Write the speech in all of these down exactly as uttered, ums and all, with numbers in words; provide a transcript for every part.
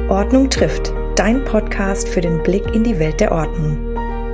Ordnung trifft, dein Podcast für den Blick in die Welt der Ordnung.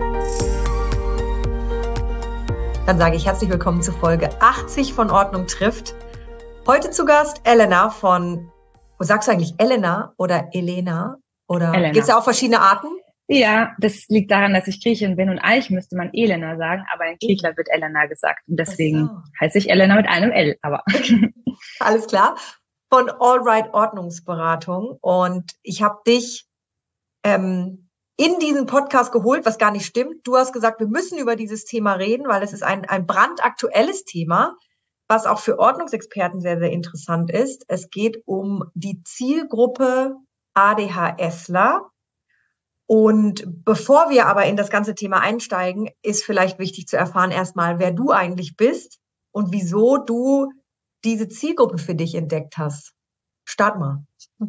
Dann sage ich herzlich willkommen zu Folge achtzig von Ordnung trifft. Heute zu Gast Elena von, wo sagst du eigentlich Elena oder Elena? Oder gibt es da auch verschiedene Arten? Ja, das liegt daran, dass ich Griechin bin und eigentlich müsste man Elena sagen, aber in Griechenland wird Elena gesagt und deswegen so. Heiße ich Elena mit einem L. Aber alles klar. Von Allright Ordnungsberatung und ich habe dich ähm, in diesen Podcast geholt, was gar nicht stimmt. Du hast gesagt, wir müssen über dieses Thema reden, weil es ist ein, ein brandaktuelles Thema, was auch für Ordnungsexperten sehr, sehr interessant ist. Es geht um die Zielgruppe ADHSler. Und bevor wir aber in das ganze Thema einsteigen, ist vielleicht wichtig zu erfahren erstmal, wer du eigentlich bist und wieso du diese Zielgruppe für dich entdeckt hast. Start mal.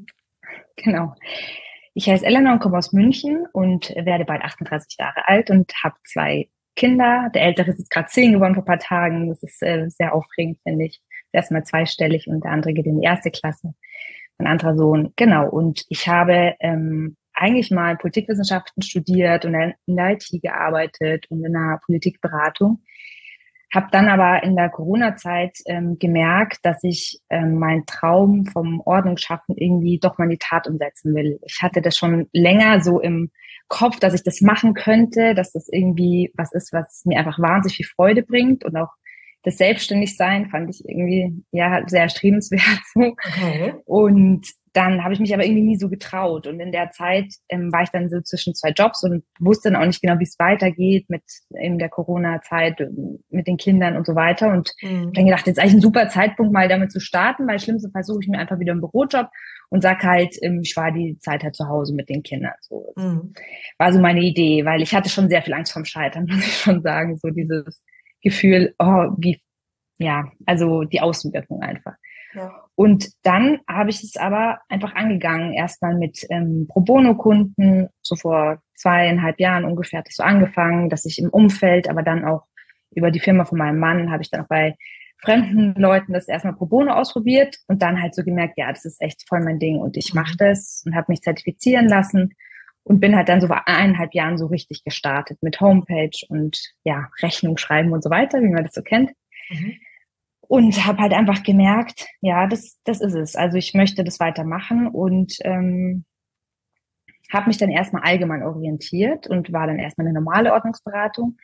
Genau. Ich heiße Elena und komme aus München und werde bald achtunddreißig Jahre alt und habe zwei Kinder. Der ältere ist jetzt gerade zehn geworden vor ein paar Tagen. Das ist äh, sehr aufregend, finde ich. Erstmal zweistellig und der andere geht in die erste Klasse. Mein anderer Sohn, genau. Und ich habe ähm, eigentlich mal Politikwissenschaften studiert und in der I T gearbeitet und in der Politikberatung. Habe dann aber in der Corona-Zeit ähm, gemerkt, dass ich ähm, meinen Traum vom Ordnungsschaffen irgendwie doch mal in die Tat umsetzen will. Ich hatte das schon länger so im Kopf, dass ich das machen könnte, dass das irgendwie was ist, was mir einfach wahnsinnig viel Freude bringt und auch das Selbstständigsein fand ich irgendwie ja sehr erstrebenswert. Okay. Und dann habe ich mich aber irgendwie nie so getraut. Und in der Zeit ähm, war ich dann so zwischen zwei Jobs und wusste dann auch nicht genau, wie es weitergeht mit in der Corona-Zeit, mit den Kindern und so weiter. Und mhm. dann gedacht, jetzt ist eigentlich ein super Zeitpunkt, mal damit zu starten, weil schlimmstenfalls suche ich mir einfach wieder einen Bürojob und sag halt, ähm, ich war die Zeit halt zu Hause mit den Kindern. So mhm. war so meine Idee, weil ich hatte schon sehr viel Angst vorm Scheitern, muss ich schon sagen. So dieses Gefühl, oh, wie, ja, also die Außenwirkung einfach. Ja. Und dann habe ich es aber einfach angegangen, erstmal mit ähm, Pro-Bono-Kunden, so vor zweieinhalb Jahren ungefähr hat es so angefangen, dass ich im Umfeld, aber dann auch über die Firma von meinem Mann, habe ich dann auch bei fremden Leuten das erstmal Pro Bono ausprobiert und dann halt so gemerkt, ja, das ist echt voll mein Ding und ich mhm. mache das und habe mich zertifizieren lassen und bin halt dann so vor eineinhalb Jahren so richtig gestartet mit Homepage und ja, Rechnung schreiben und so weiter, wie man das so kennt. Mhm. Und habe halt einfach gemerkt, ja, das das ist es. Also ich möchte das weitermachen und ähm, habe mich dann erstmal allgemein orientiert und war dann erstmal eine normale Ordnungsberatung.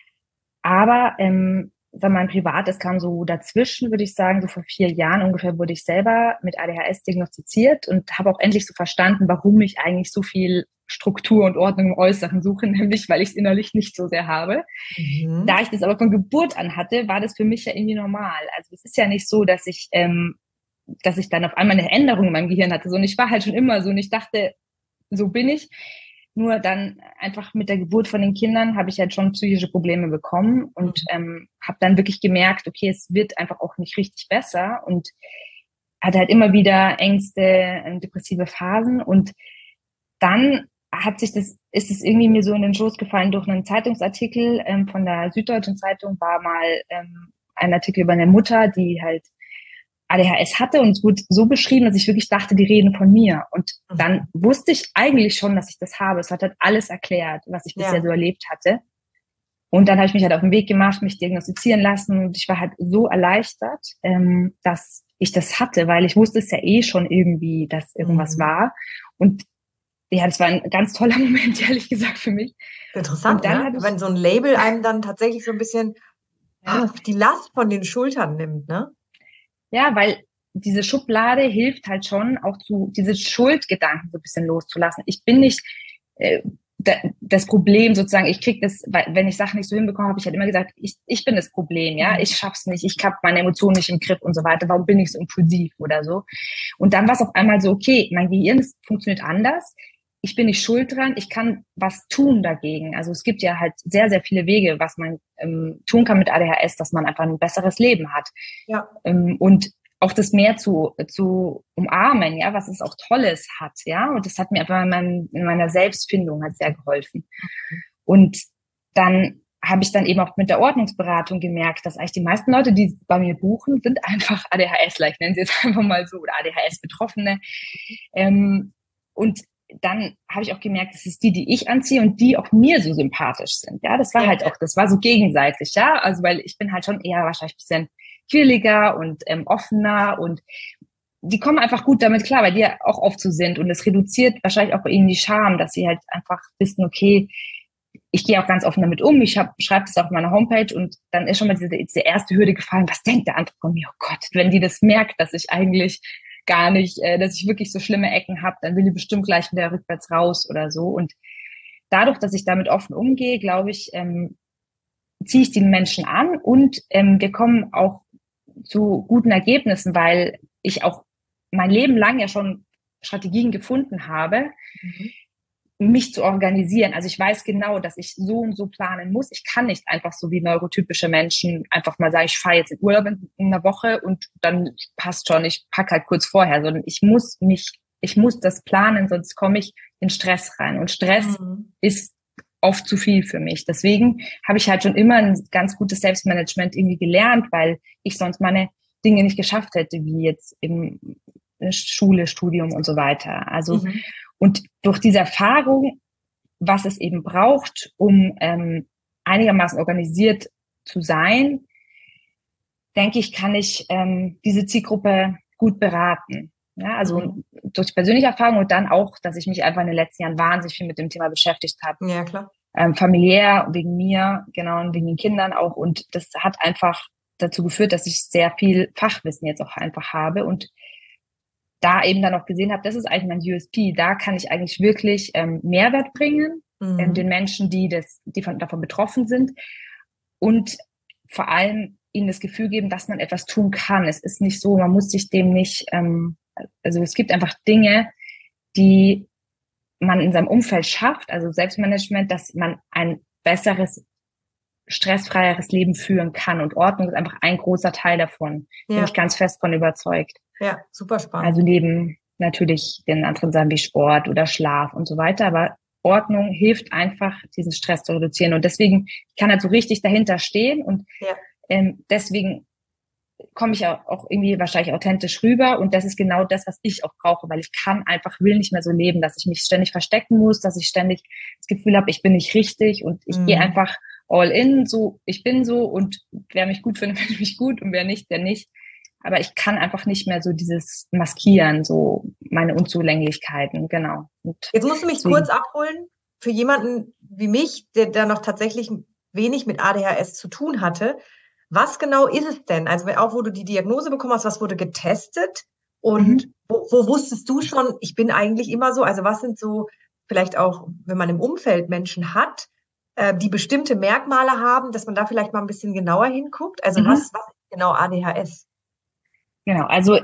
Aber ähm, sag mal, privat, es kam so dazwischen, würde ich sagen, so vor vier Jahren ungefähr wurde ich selber mit A D H S diagnostiziert und habe auch endlich so verstanden, warum ich eigentlich so viel Struktur und Ordnung im Äußeren suche, nämlich weil ich es innerlich nicht so sehr habe. Mhm. Da ich das aber von Geburt an hatte, war das für mich ja irgendwie normal. Also es ist ja nicht so, dass ich, ähm, dass ich dann auf einmal eine Änderung in meinem Gehirn hatte. So, und ich war halt schon immer so und ich dachte, so bin ich. Nur dann einfach mit der Geburt von den Kindern habe ich halt schon psychische Probleme bekommen und ähm, habe dann wirklich gemerkt, okay, es wird einfach auch nicht richtig besser und hatte halt immer wieder Ängste, äh, depressive Phasen und dann hat sich das, ist es irgendwie mir so in den Schoß gefallen durch einen Zeitungsartikel ähm, von der Süddeutschen Zeitung, war mal ähm, ein Artikel über eine Mutter, die halt A D H S hatte und es wurde so beschrieben, dass ich wirklich dachte, die reden von mir. Und dann wusste ich eigentlich schon, dass ich das habe. Es hat halt alles erklärt, was ich bisher ja. so erlebt hatte. Und dann habe ich mich halt auf den Weg gemacht, mich diagnostizieren lassen und ich war halt so erleichtert, ähm, dass ich das hatte, weil ich wusste es ja eh schon irgendwie, dass irgendwas mhm. war. Und ja, das war ein ganz toller Moment, ehrlich gesagt, für mich. Interessant, ne? Ich, wenn so ein Label einem dann tatsächlich so ein bisschen ja. die Last von den Schultern nimmt, ne? Ja, weil diese Schublade hilft halt schon, auch zu diese Schuldgedanken so ein bisschen loszulassen. Ich bin nicht äh, da, das Problem sozusagen, ich krieg das, weil, wenn ich Sachen nicht so hinbekomme, habe ich halt immer gesagt, ich, ich bin das Problem, ja, ich schaff's nicht, ich habe meine Emotionen nicht im Griff und so weiter, warum bin ich so impulsiv oder so? Und dann war es auf einmal so, okay, mein Gehirn funktioniert anders, ich bin nicht schuld dran, ich kann was tun dagegen. Also es gibt ja halt sehr, sehr viele Wege, was man ähm, tun kann mit A D H S, dass man einfach ein besseres Leben hat. Ja. Ähm, und auch das mehr zu zu umarmen, ja, was es auch Tolles hat, ja. Und das hat mir einfach in, meinem, in meiner Selbstfindung hat sehr geholfen. Mhm. Und dann habe ich dann eben auch mit der Ordnungsberatung gemerkt, dass eigentlich die meisten Leute, die bei mir buchen, sind einfach ADHSler, ich nenne sie jetzt einfach mal so, oder A D H S-Betroffene. Ähm, und dann habe ich auch gemerkt, das ist die, die ich anziehe und die auch mir so sympathisch sind. Ja, das war ja. halt auch, das war so gegenseitig, ja. Also weil ich bin halt schon eher wahrscheinlich ein bisschen quirliger und ähm, offener und die kommen einfach gut damit klar, weil die ja auch oft so sind und es reduziert wahrscheinlich auch bei ihnen die Scham, dass sie halt einfach wissen, okay, ich gehe auch ganz offen damit um, ich schreibe das auf meiner Homepage und dann ist schon mal diese, diese erste Hürde gefallen, was denkt der andere von mir? Oh Gott, wenn die das merkt, dass ich eigentlich gar nicht, äh, dass ich wirklich so schlimme Ecken habe, dann will die bestimmt gleich wieder rückwärts raus oder so. Und dadurch, dass ich damit offen umgehe, glaube ich, ähm, ziehe ich die Menschen an und ähm, wir kommen auch zu guten Ergebnissen, weil ich auch mein Leben lang ja schon Strategien gefunden habe, mhm. mich zu organisieren. Also ich weiß genau, dass ich so und so planen muss. Ich kann nicht einfach so wie neurotypische Menschen einfach mal sagen, ich fahre jetzt in Urlaub in, in einer Woche und dann passt schon, ich packe halt kurz vorher, sondern ich muss mich, ich muss das planen, sonst komme ich in Stress rein. Und Stress mhm. ist oft zu viel für mich. Deswegen habe ich halt schon immer ein ganz gutes Selbstmanagement irgendwie gelernt, weil ich sonst meine Dinge nicht geschafft hätte, wie jetzt im Schule, Studium und so weiter. Also mhm. und durch diese Erfahrung, was es eben braucht, um ähm, einigermaßen organisiert zu sein, denke ich, kann ich ähm, diese Zielgruppe gut beraten. Ja, also mhm. durch persönliche Erfahrung und dann auch, dass ich mich einfach in den letzten Jahren wahnsinnig viel mit dem Thema beschäftigt habe. Ja, klar. Ähm, familiär, wegen mir, genau, und wegen den Kindern auch. Und das hat einfach dazu geführt, dass ich sehr viel Fachwissen jetzt auch einfach habe und da eben dann auch gesehen habe, das ist eigentlich mein U S P. Da kann ich eigentlich wirklich ähm, Mehrwert bringen, mhm. ähm, den Menschen, die das, die von, davon betroffen sind und vor allem ihnen das Gefühl geben, dass man etwas tun kann. Es ist nicht so, man muss sich dem nicht, ähm, also es gibt einfach Dinge, die man in seinem Umfeld schafft, also Selbstmanagement, dass man ein besseres, stressfreieres Leben führen kann und Ordnung ist einfach ein großer Teil davon. Ja. Bin ich ganz fest von überzeugt. Ja, super spannend. Also neben natürlich den anderen Sachen wie Sport oder Schlaf und so weiter, aber Ordnung hilft einfach, diesen Stress zu reduzieren und deswegen kann halt so richtig dahinter stehen und ja. ähm, deswegen komme ich auch irgendwie wahrscheinlich authentisch rüber und das ist genau das, was ich auch brauche, weil ich kann einfach, will nicht mehr so leben, dass ich mich ständig verstecken muss, dass ich ständig das Gefühl habe, ich bin nicht richtig und ich mhm. gehe einfach all in, so ich bin so und wer mich gut findet, findet mich gut und wer nicht, der nicht. Aber ich kann einfach nicht mehr so dieses Maskieren, so meine Unzulänglichkeiten, genau. Und jetzt musst du mich deswegen kurz abholen, für jemanden wie mich, der da noch tatsächlich wenig mit A D H S zu tun hatte. Was genau ist es denn? Also auch wo du die Diagnose bekommen hast, was wurde getestet? Und mhm. wo, wo wusstest du schon, ich bin eigentlich immer so? Also was sind so vielleicht auch, wenn man im Umfeld Menschen hat, äh, die bestimmte Merkmale haben, dass man da vielleicht mal ein bisschen genauer hinguckt? Also mhm. was, was ist genau A D H S? Genau, also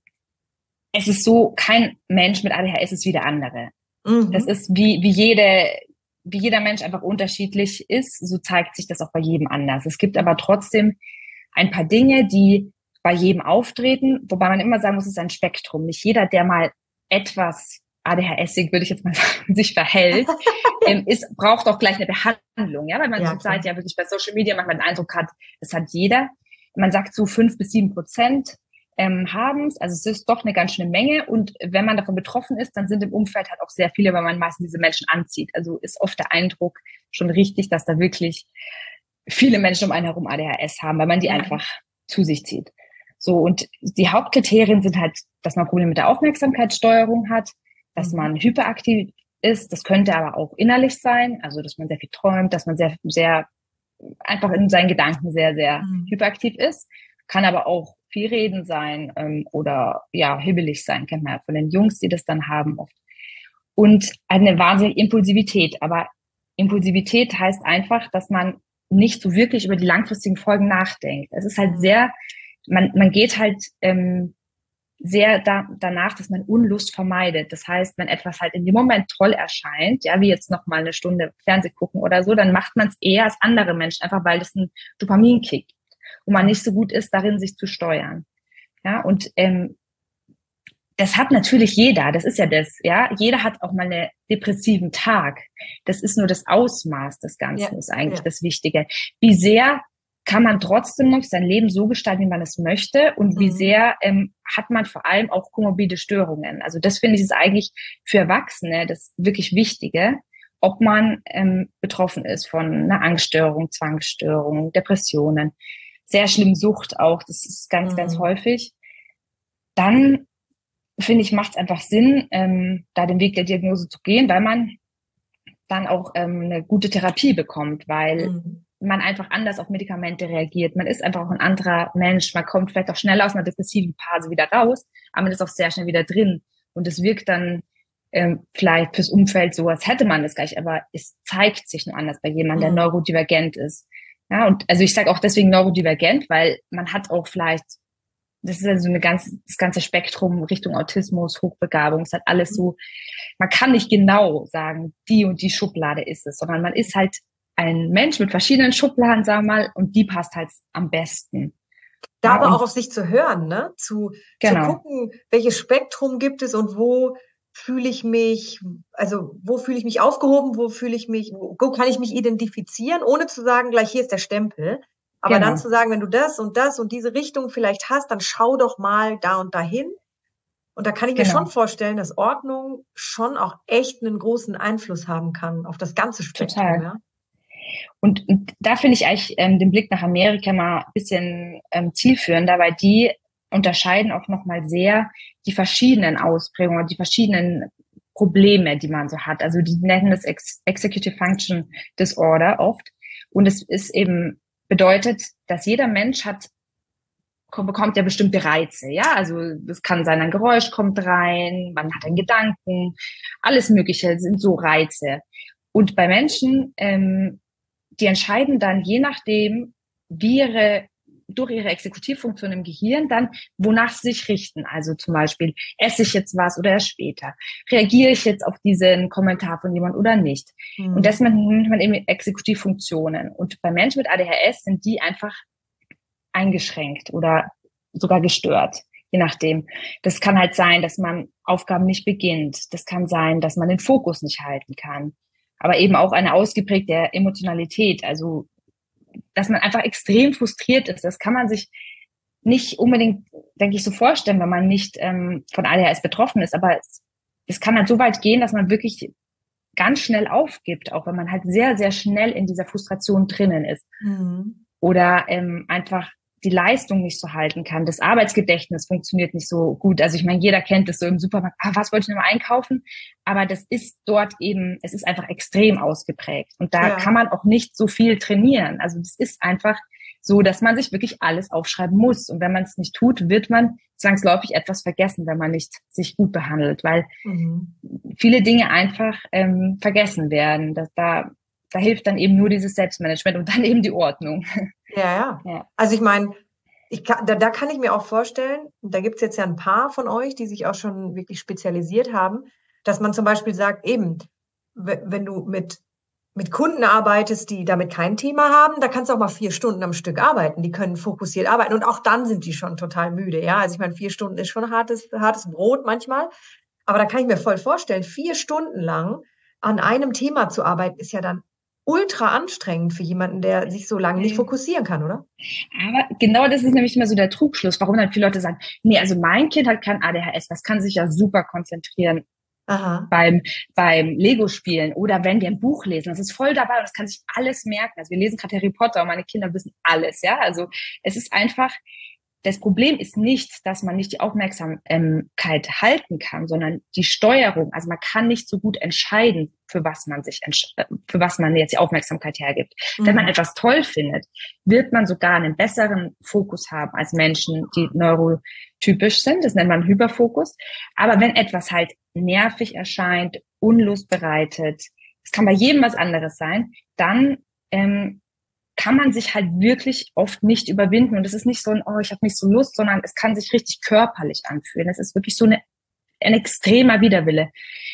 es ist so, kein Mensch mit A D H S ist wie der andere. Mhm. Das ist wie, wie jede, wie jeder Mensch einfach unterschiedlich ist, so zeigt sich das auch bei jedem anders. Es gibt aber trotzdem ein paar Dinge, die bei jedem auftreten, wobei man immer sagen muss, es ist ein Spektrum. Nicht jeder, der mal etwas A D H S-ig, würde ich jetzt mal sagen, sich verhält, ähm, ist, braucht auch gleich eine Behandlung, ja, weil man ja, zurzeit ja wirklich bei Social Media manchmal den Eindruck hat, das hat jeder. Man sagt so fünf bis sieben Prozent ähm, haben es, also es ist doch eine ganz schöne Menge und wenn man davon betroffen ist, dann sind im Umfeld halt auch sehr viele, weil man meistens diese Menschen anzieht. Also ist oft der Eindruck schon richtig, dass da wirklich viele Menschen um einen herum A D H S haben, weil man die ja. einfach zu sich zieht. So, und die Hauptkriterien sind halt, dass man Probleme mit der Aufmerksamkeitssteuerung hat, dass mhm. man hyperaktiv ist, das könnte aber auch innerlich sein, also dass man sehr viel träumt, dass man sehr, sehr einfach in seinen Gedanken sehr, sehr mhm. hyperaktiv ist, kann aber auch viel reden sein ähm, oder ja hibbelig sein, kennt man ja von den Jungs, die das dann haben oft. Und eine wahnsinnige Impulsivität, aber Impulsivität heißt einfach, dass man nicht so wirklich über die langfristigen Folgen nachdenkt. Es ist halt sehr, man, man geht halt ähm, sehr da, danach, dass man Unlust vermeidet. Das heißt, wenn etwas halt in dem Moment toll erscheint, ja, wie jetzt noch mal eine Stunde Fernseh gucken oder so, dann macht man es eher als andere Menschen, einfach weil das ein Dopaminkick gibt und man nicht so gut ist, darin sich zu steuern. Ja, und ähm, das hat natürlich jeder, das ist ja das, ja, jeder hat auch mal einen depressiven Tag. Das ist nur das Ausmaß des Ganzen, ja, ist eigentlich ja. das Wichtige. Wie sehr kann man trotzdem noch sein Leben so gestalten, wie man es möchte und wie Mhm. sehr ähm, hat man vor allem auch komorbide Störungen. Also das finde ich ist eigentlich für Erwachsene das wirklich Wichtige, ob man ähm, betroffen ist von einer Angststörung, Zwangsstörung, Depressionen, sehr schlimm Sucht auch, das ist ganz, Mhm. ganz häufig. Dann finde ich, macht es einfach Sinn, ähm, da den Weg der Diagnose zu gehen, weil man dann auch ähm, eine gute Therapie bekommt, weil Mhm. man einfach anders auf Medikamente reagiert. Man ist einfach auch ein anderer Mensch. Man kommt vielleicht auch schneller aus einer depressiven Phase wieder raus, aber man ist auch sehr schnell wieder drin. Und es wirkt dann ähm, vielleicht fürs Umfeld so, als hätte man das gleich, aber es zeigt sich nur anders bei jemandem, der Mhm. neurodivergent ist. Ja, und also ich sage auch deswegen neurodivergent, weil man hat auch vielleicht, das ist also eine ganze, das ganze Spektrum Richtung Autismus, Hochbegabung, es hat alles so, man kann nicht genau sagen, die und die Schublade ist es, sondern man ist halt ein Mensch mit verschiedenen Schubladen, sagen wir mal, und die passt halt am besten. Da Ja, aber auch und auf sich zu hören, ne? Zu, zu genau, gucken, welches Spektrum gibt es und wo fühle ich mich, also wo fühle ich mich aufgehoben, wo fühle ich mich, wo kann ich mich identifizieren, ohne zu sagen, gleich hier ist der Stempel. Aber dann genau, zu sagen, wenn du das und das und diese Richtung vielleicht hast, dann schau doch mal da und dahin. Und da kann ich mir schon genau, vorstellen, dass Ordnung schon auch echt einen großen Einfluss haben kann auf das ganze Spektrum, total. ja. Und, und da finde ich eigentlich ähm, den Blick nach Amerika mal ein bisschen ähm, zielführender, weil die unterscheiden auch nochmal sehr die verschiedenen Ausprägungen, die verschiedenen Probleme, die man so hat. Also die nennen das Ex Executive Function Disorder oft. Und es ist eben bedeutet, dass jeder Mensch hat bekommt ja bestimmte Reize, ja, also das kann sein, ein Geräusch kommt rein, man hat einen Gedanken, alles Mögliche sind so Reize. Und bei Menschen, ähm, die entscheiden dann je nachdem, wie ihre durch ihre Exekutivfunktion im Gehirn dann, wonach sie sich richten. Also zum Beispiel, esse ich jetzt was oder erst später? Reagiere ich jetzt auf diesen Kommentar von jemand oder nicht? Und Mhm. das nennt man eben Exekutivfunktionen. Und bei Menschen mit A D H S sind die einfach eingeschränkt oder sogar gestört, je nachdem. Das kann halt sein, dass man Aufgaben nicht beginnt. Das kann sein, dass man den Fokus nicht halten kann. Aber eben auch eine ausgeprägte Emotionalität, also dass man einfach extrem frustriert ist. Das kann man sich nicht unbedingt, denke ich, so vorstellen, wenn man nicht ähm, von A D H S betroffen ist. Aber es, es kann halt so weit gehen, dass man wirklich ganz schnell aufgibt, auch wenn man halt sehr, sehr schnell in dieser Frustration drinnen ist. Mhm. Oder ähm, einfach die Leistung nicht so halten kann. Das Arbeitsgedächtnis funktioniert nicht so gut. Also ich meine, jeder kennt das so im Supermarkt. Ah, was wollte ich noch mal einkaufen? Aber das ist dort eben, es ist einfach extrem ausgeprägt. Und da Ja. kann man auch nicht so viel trainieren. Also das ist einfach so, dass man sich wirklich alles aufschreiben muss. Und wenn man es nicht tut, wird man zwangsläufig etwas vergessen, wenn man nicht sich gut behandelt, weil Mhm. viele Dinge einfach ähm, vergessen werden. Dass da, da hilft dann eben nur dieses Selbstmanagement und dann eben die Ordnung. Ja, ja. Ja. Also ich meine, ich kann, da, da kann ich mir auch vorstellen, da gibt's jetzt ja ein paar von euch, die sich auch schon wirklich spezialisiert haben, dass man zum Beispiel sagt, eben, we- wenn du mit, mit Kunden arbeitest, die damit kein Thema haben, da kannst du auch mal vier Stunden am Stück arbeiten. Die können fokussiert arbeiten und auch dann sind die schon total müde. Ja, also ich meine, vier Stunden ist schon hartes, hartes Brot manchmal. Aber da kann ich mir voll vorstellen, vier Stunden lang an einem Thema zu arbeiten, ist ja dann ultra anstrengend für jemanden, der sich so lange nicht fokussieren kann, oder? Aber genau das ist nämlich immer so der Trugschluss, warum dann viele Leute sagen, nee, also mein Kind hat kein A D H S, das kann sich ja super konzentrieren Aha. beim, beim Lego-Spielen oder wenn wir ein Buch lesen. Das ist voll dabei und das kann sich alles merken. Also wir lesen gerade Harry Potter und meine Kinder wissen alles, ja. Also es ist einfach, das Problem ist nicht, dass man nicht die Aufmerksamkeit halten kann, sondern die Steuerung. Also man kann nicht so gut entscheiden, für was man sich, für was man jetzt die Aufmerksamkeit hergibt. Mhm. Wenn man etwas toll findet, wird man sogar einen besseren Fokus haben als Menschen, die neurotypisch sind. Das nennt man Hyperfokus. Aber wenn etwas halt nervig erscheint, Unlust bereitet, es kann bei jedem was anderes sein, dann ähm, kann man sich halt wirklich oft nicht überwinden. Und es ist nicht so ein, oh, ich habe nicht so Lust, sondern es kann sich richtig körperlich anfühlen. Es ist wirklich so eine, ein extremer Widerwille.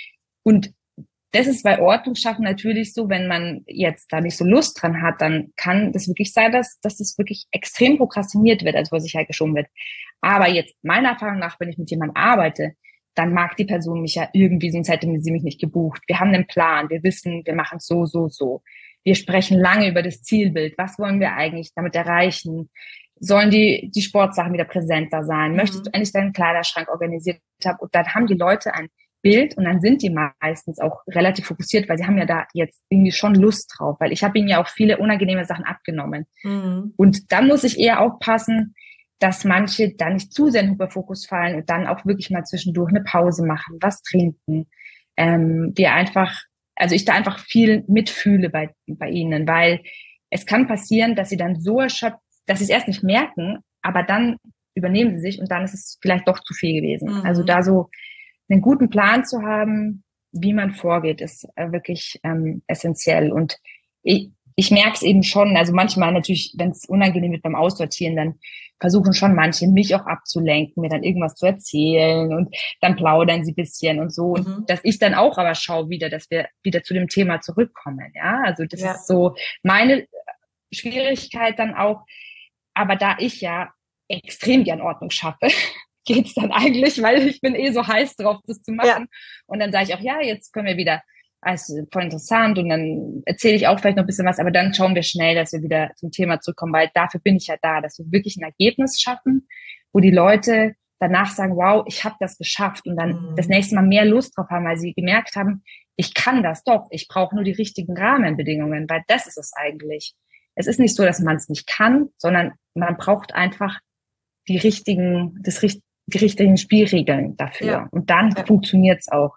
Und das ist bei Ordnung schaffen natürlich so, wenn man jetzt da nicht so Lust dran hat, dann kann das wirklich sein, dass, dass das wirklich extrem prokrastiniert wird, also vor sich halt geschoben wird. Aber jetzt meiner Erfahrung nach, wenn ich mit jemandem arbeite, dann mag die Person mich ja irgendwie, sonst hätte sie mich nicht gebucht. Wir haben einen Plan, wir wissen, wir machen so, so, so. wir sprechen lange über das Zielbild. Was wollen wir eigentlich damit erreichen? Sollen die, die Sportsachen wieder präsenter sein? Mhm. Möchtest du endlich deinen Kleiderschrank organisiert haben? Und dann haben die Leute ein Bild und dann sind die meistens auch relativ fokussiert, weil sie haben ja da jetzt irgendwie schon Lust drauf, weil ich habe ihnen ja auch viele unangenehme Sachen abgenommen. Mhm. Und dann muss ich eher aufpassen, dass manche da nicht zu sehr in den Hyperfokus fallen und dann auch wirklich mal zwischendurch eine Pause machen, was trinken. Ähm, wir einfach, also ich da einfach viel mitfühle bei, bei ihnen, weil es kann passieren, dass sie dann so erschöpft, dass sie es erst nicht merken, aber dann übernehmen sie sich und dann ist es vielleicht doch zu viel gewesen. Mhm. Also da so einen guten Plan zu haben, wie man vorgeht, ist äh, wirklich ähm, essentiell. Und ich, ich merke es eben schon, also manchmal natürlich, wenn es unangenehm wird beim Aussortieren, dann versuchen schon manche, mich auch abzulenken, mir dann irgendwas zu erzählen und dann plaudern sie ein bisschen und so. Mhm. Und dass ich dann auch aber schaue wieder, dass wir wieder zu dem Thema zurückkommen. Ja, also das ja. ist so meine Schwierigkeit dann auch. Aber da ich ja extrem gern Ordnung schaffe, geht's dann eigentlich, weil ich bin eh so heiß drauf, das zu machen. Ja. Und dann sage ich auch, ja, jetzt können wir wieder, also voll interessant und dann erzähle ich auch vielleicht noch ein bisschen was, aber dann schauen wir schnell, dass wir wieder zum Thema zurückkommen, weil dafür bin ich ja da, dass wir wirklich ein Ergebnis schaffen, wo die Leute danach sagen, wow, ich habe das geschafft und dann mhm. das nächste Mal mehr Lust drauf haben, weil sie gemerkt haben, ich kann das doch, ich brauche nur die richtigen Rahmenbedingungen, weil das ist es eigentlich. Es ist nicht so, dass man es nicht kann, sondern man braucht einfach die richtigen, das, die richtigen Spielregeln dafür. Ja. Und dann ja. funktioniert es auch.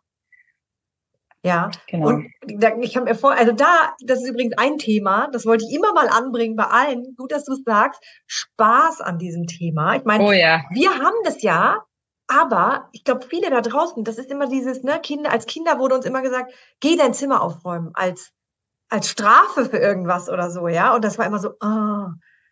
Ja, genau. Und ich habe mir vor, also da, das ist übrigens ein Thema, das wollte ich immer mal anbringen bei allen. Gut, dass du es sagst. Spaß an diesem Thema. Ich meine, oh ja. wir haben das ja, aber ich glaube, viele da draußen, das ist immer dieses, ne, Kinder, als Kinder wurde uns immer gesagt, geh dein Zimmer aufräumen, als als Strafe für irgendwas oder so, ja. Und das war immer so, ah.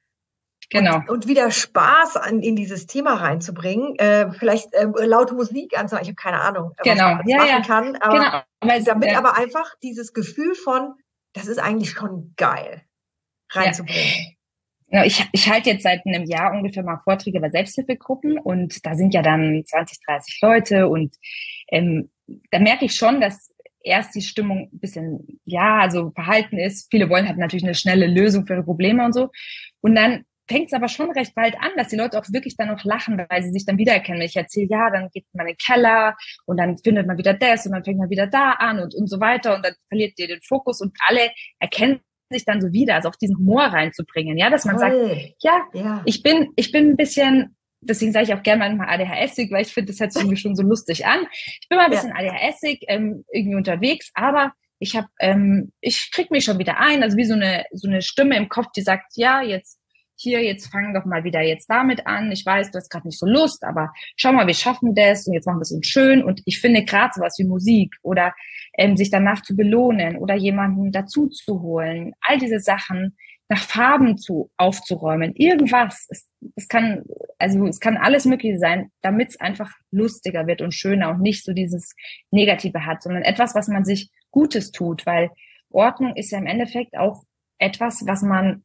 Genau. Und, und wieder Spaß an, in dieses Thema reinzubringen, äh, vielleicht äh, laute Musik anzuhören, ich habe keine Ahnung, was genau. man ja, machen ja. kann, aber genau. aber damit ja. aber einfach dieses Gefühl von, das ist eigentlich schon geil, reinzubringen. Ja. Ich, ich halte jetzt seit einem Jahr ungefähr mal Vorträge bei Selbsthilfegruppen und da sind ja dann zwanzig, dreißig Leute und ähm, da merke ich schon, dass erst die Stimmung ein bisschen, ja, also verhalten ist. Viele wollen halt natürlich eine schnelle Lösung für ihre Probleme und so. Und dann fängt es aber schon recht bald an, dass die Leute auch wirklich dann noch lachen, weil sie sich dann wiedererkennen. Wenn ich erzähle, ja, dann geht man in den Keller und dann findet man wieder das und dann fängt man wieder da an und, und so weiter und dann verliert ihr den Fokus und alle erkennen sich dann so wieder, also auch diesen Humor reinzubringen, ja, dass man Toll. sagt, ja, ja, ich bin, ich bin ein bisschen, deswegen sage ich auch gerne manchmal A D H S-ig, weil ich finde, das hört sich irgendwie schon so lustig an. Ich bin mal ein bisschen ja. A D H S-ig ähm, irgendwie unterwegs, aber ich habe, ähm, ich krieg mich schon wieder ein, also wie so eine so eine Stimme im Kopf, die sagt, ja, jetzt hier, jetzt fang doch mal wieder jetzt damit an. Ich weiß, du hast gerade nicht so Lust, aber schau mal, wir schaffen das und jetzt machen wir es uns schön. Und ich finde gerade sowas wie Musik oder ähm, sich danach zu belohnen oder jemanden dazu zu holen, all diese Sachen nach Farben zu aufzuräumen, irgendwas. Es, es kann, also es kann alles Mögliche sein, damit es einfach lustiger wird und schöner und nicht so dieses Negative hat, sondern etwas, was man sich Gutes tut, weil Ordnung ist ja im Endeffekt auch etwas, was man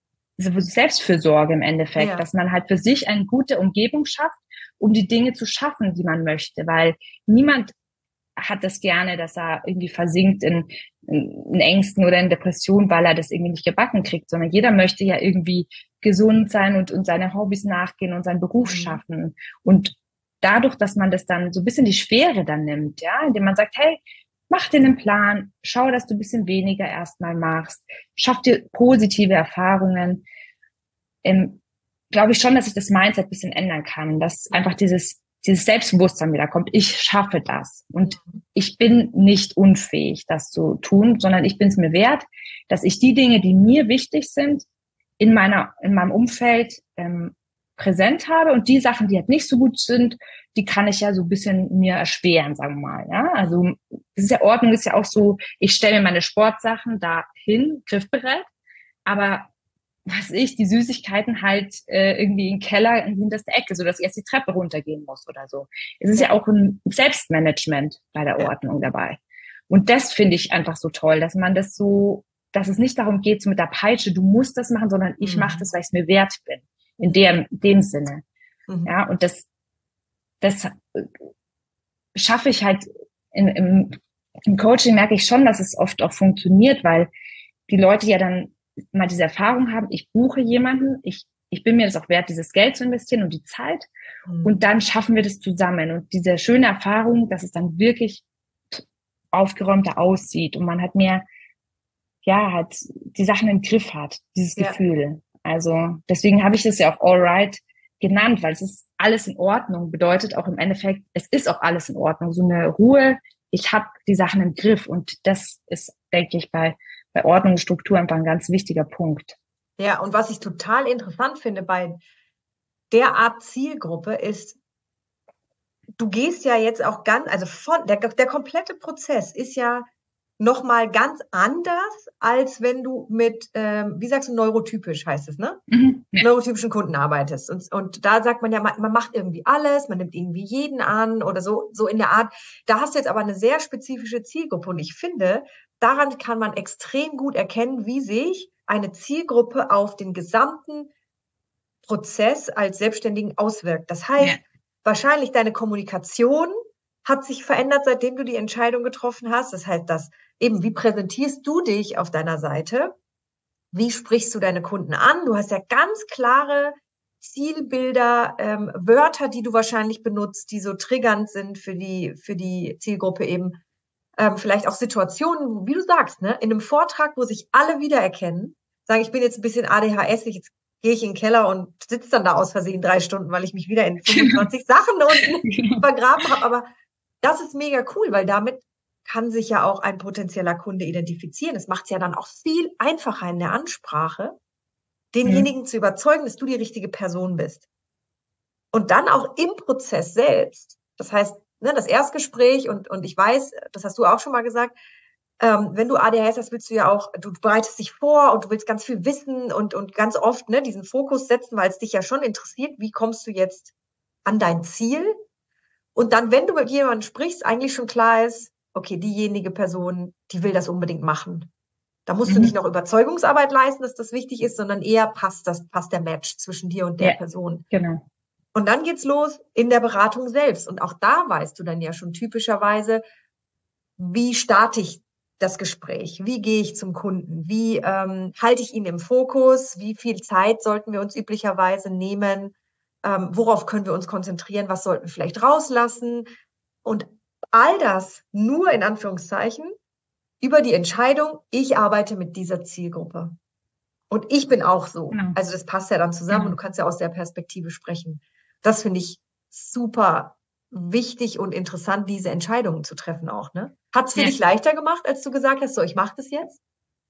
Selbstfürsorge im Endeffekt, ja. dass man halt für sich eine gute Umgebung schafft, um die Dinge zu schaffen, die man möchte, weil niemand hat das gerne, dass er irgendwie versinkt in, in, in Ängsten oder in Depressionen, weil er das irgendwie nicht gebacken kriegt, sondern jeder möchte ja irgendwie gesund sein und, und seine Hobbys nachgehen und seinen Beruf mhm. schaffen. Und dadurch, dass man das dann so ein bisschen die Schwere dann nimmt, ja, indem man sagt, hey, mach dir einen Plan, schau, dass du ein bisschen weniger erstmal machst, schaff dir positive Erfahrungen. Ähm, glaube ich schon, dass ich das Mindset ein bisschen ändern kann, dass einfach dieses, dieses Selbstbewusstsein wieder kommt. Ich schaffe das und ich bin nicht unfähig, das zu tun, sondern ich bin es mir wert, dass ich die Dinge, die mir wichtig sind, in meiner, in meinem Umfeld ähm, präsent habe und die Sachen, die halt nicht so gut sind, die kann ich ja so ein bisschen mir erschweren, sagen wir mal. Ja, also das ist ja Ordnung, ist ja auch so, ich stelle mir meine Sportsachen da hin, griffbereit, aber was ich, die Süßigkeiten halt äh, irgendwie im Keller in die hinterste Ecke, so dass ich erst die Treppe runtergehen muss oder so. Es ist ja, ja auch ein Selbstmanagement bei der Ordnung ja. dabei. Und das finde ich einfach so toll, dass man das so, dass es nicht darum geht, so mit der Peitsche, du musst das machen, sondern ich mhm. mache das, weil ich es mir wert bin. In dem, dem Sinne. Mhm. Ja, und das, das schaffe ich halt in, im, im Coaching merke ich schon, dass es oft auch funktioniert, weil die Leute ja dann mal diese Erfahrung haben, ich buche jemanden, ich, ich bin mir das auch wert, dieses Geld zu investieren und die Zeit. Mhm. Und dann schaffen wir das zusammen. Und diese schöne Erfahrung, dass es dann wirklich aufgeräumter aussieht und man hat mehr, ja, halt die Sachen im Griff hat, dieses ja. Gefühl. Also deswegen habe ich das ja auch All Right genannt, weil es ist alles in Ordnung, bedeutet auch im Endeffekt, es ist auch alles in Ordnung. So eine Ruhe, ich habe die Sachen im Griff und das ist, denke ich, bei, bei Ordnung und Struktur einfach ein ganz wichtiger Punkt. Ja, und was ich total interessant finde bei der Art Zielgruppe ist, du gehst ja jetzt auch ganz, also von, der, der komplette Prozess ist ja nochmal ganz anders, als wenn du mit, ähm, wie sagst du, neurotypisch heißt es, ne? Mhm, ja. Neurotypischen Kunden arbeitest. Und, und da sagt man ja, man, man macht irgendwie alles, man nimmt irgendwie jeden an oder so, so in der Art. Da hast du jetzt aber eine sehr spezifische Zielgruppe. Und ich finde, daran kann man extrem gut erkennen, wie sich eine Zielgruppe auf den gesamten Prozess als Selbstständigen auswirkt. Das heißt, ja. wahrscheinlich deine Kommunikation hat sich verändert, seitdem du die Entscheidung getroffen hast. Das heißt, dass eben, wie präsentierst du dich auf deiner Seite? Wie sprichst du deine Kunden an? Du hast ja ganz klare Zielbilder, ähm, Wörter, die du wahrscheinlich benutzt, die so triggernd sind für die, für die Zielgruppe eben. Ähm, vielleicht auch Situationen, wie du sagst, ne, in einem Vortrag, wo sich alle wiedererkennen, sagen, ich bin jetzt ein bisschen A D H S, ich jetzt gehe ich in den Keller und sitze dann da aus Versehen drei Stunden, weil ich mich wieder in fünfundzwanzig Sachen unten vergraben habe. Aber das ist mega cool, weil damit kann sich ja auch ein potenzieller Kunde identifizieren. Es macht es ja dann auch viel einfacher in der Ansprache, denjenigen mhm. zu überzeugen, dass du die richtige Person bist. Und dann auch im Prozess selbst. Das heißt, ne, das Erstgespräch und, und ich weiß, das hast du auch schon mal gesagt, ähm, wenn du A D H S hast, willst du ja auch, du bereitest dich vor und du willst ganz viel wissen und, und ganz oft ne, diesen Fokus setzen, weil es dich ja schon interessiert, wie kommst du jetzt an dein Ziel? Und dann, wenn du mit jemandem sprichst, eigentlich schon klar ist, okay, diejenige Person, die will das unbedingt machen. Da musst mhm. du nicht noch Überzeugungsarbeit leisten, dass das wichtig ist, sondern eher passt das, passt der Match zwischen dir und der ja, Person. Genau. Und dann geht's los in der Beratung selbst. Und auch da weißt du dann ja schon typischerweise, wie starte ich das Gespräch? Wie gehe ich zum Kunden? Wie ähm, halte ich ihn im Fokus? Wie viel Zeit sollten wir uns üblicherweise nehmen? Ähm, worauf können wir uns konzentrieren? Was sollten wir vielleicht rauslassen? Und all das nur in Anführungszeichen über die Entscheidung, ich arbeite mit dieser Zielgruppe. Und ich bin auch so. Genau. Also das passt ja dann zusammen genau. und du kannst ja aus der Perspektive sprechen. Das finde ich super wichtig und interessant, diese Entscheidungen zu treffen auch, ne? Hat es für ja. dich leichter gemacht, als du gesagt hast, so, ich mache das jetzt?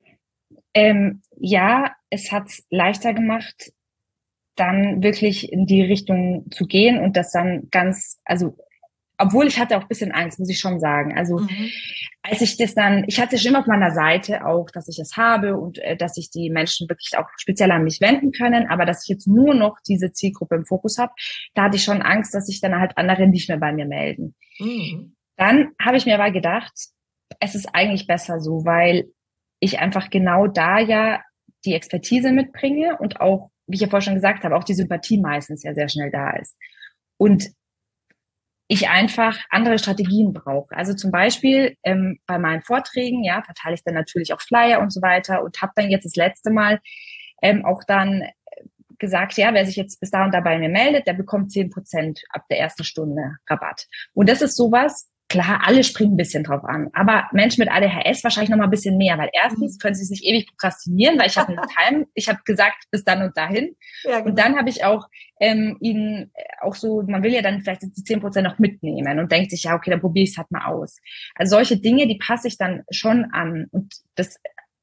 Ähm, ja, es hat es leichter gemacht, dann wirklich in die Richtung zu gehen und das dann ganz, also obwohl ich hatte auch ein bisschen Angst, muss ich schon sagen. Also mhm. als ich das dann, ich hatte schon immer auf meiner Seite auch, dass ich es habe und äh, dass sich die Menschen wirklich auch speziell an mich wenden können, aber dass ich jetzt nur noch diese Zielgruppe im Fokus habe, da hatte ich schon Angst, dass sich dann halt andere nicht mehr bei mir melden. Mhm. Dann habe ich mir aber gedacht, es ist eigentlich besser so, weil ich einfach genau da ja die Expertise mitbringe und auch, wie ich ja vorher schon gesagt habe, auch die Sympathie meistens ja sehr schnell da ist. Und ich einfach andere Strategien brauche. Also zum Beispiel ähm, bei meinen Vorträgen, ja, verteile ich dann natürlich auch Flyer und so weiter und habe dann jetzt das letzte Mal ähm, auch dann gesagt, ja, wer sich jetzt bis da und da bei mir meldet, der bekommt zehn Prozent ab der ersten Stunde Rabatt. Und das ist sowas, klar, alle springen ein bisschen drauf an, aber Menschen mit A D H S wahrscheinlich noch mal ein bisschen mehr, weil erstens mhm. können sie es nicht ewig prokrastinieren, weil ich habe einen Time, ich habe gesagt, bis dann und dahin. Ja, genau. Und dann habe ich auch ähm, ihnen auch so, man will ja dann vielleicht die zehn Prozent noch mitnehmen und denkt sich, ja, okay, dann probiere ich es halt mal aus. Also solche Dinge, die passe ich dann schon an. Und das,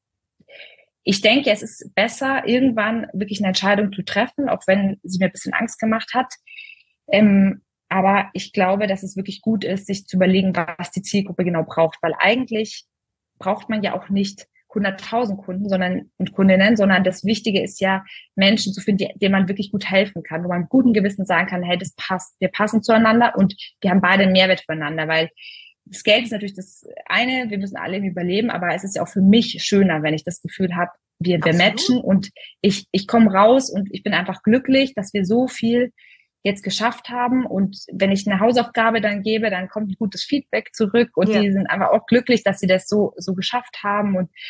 ich denke, es ist besser, irgendwann wirklich eine Entscheidung zu treffen, auch wenn sie mir ein bisschen Angst gemacht hat. Ähm, Aber ich glaube, dass es wirklich gut ist, sich zu überlegen, was die Zielgruppe genau braucht. Weil eigentlich braucht man ja auch nicht hunderttausend Kunden sondern und Kundinnen, sondern das Wichtige ist ja, Menschen zu finden, denen man wirklich gut helfen kann, wo man mit gutem Gewissen sagen kann, hey, das passt, wir passen zueinander und wir haben beide einen Mehrwert füreinander. Weil das Geld ist natürlich das eine, wir müssen alle überleben, aber es ist ja auch für mich schöner, wenn ich das Gefühl habe, wir, wir matchen und ich, ich komme raus und ich bin einfach glücklich, dass wir so viel jetzt geschafft haben und wenn ich eine Hausaufgabe dann gebe, dann kommt ein gutes Feedback zurück und ja. die sind einfach auch glücklich, dass sie das so so geschafft haben und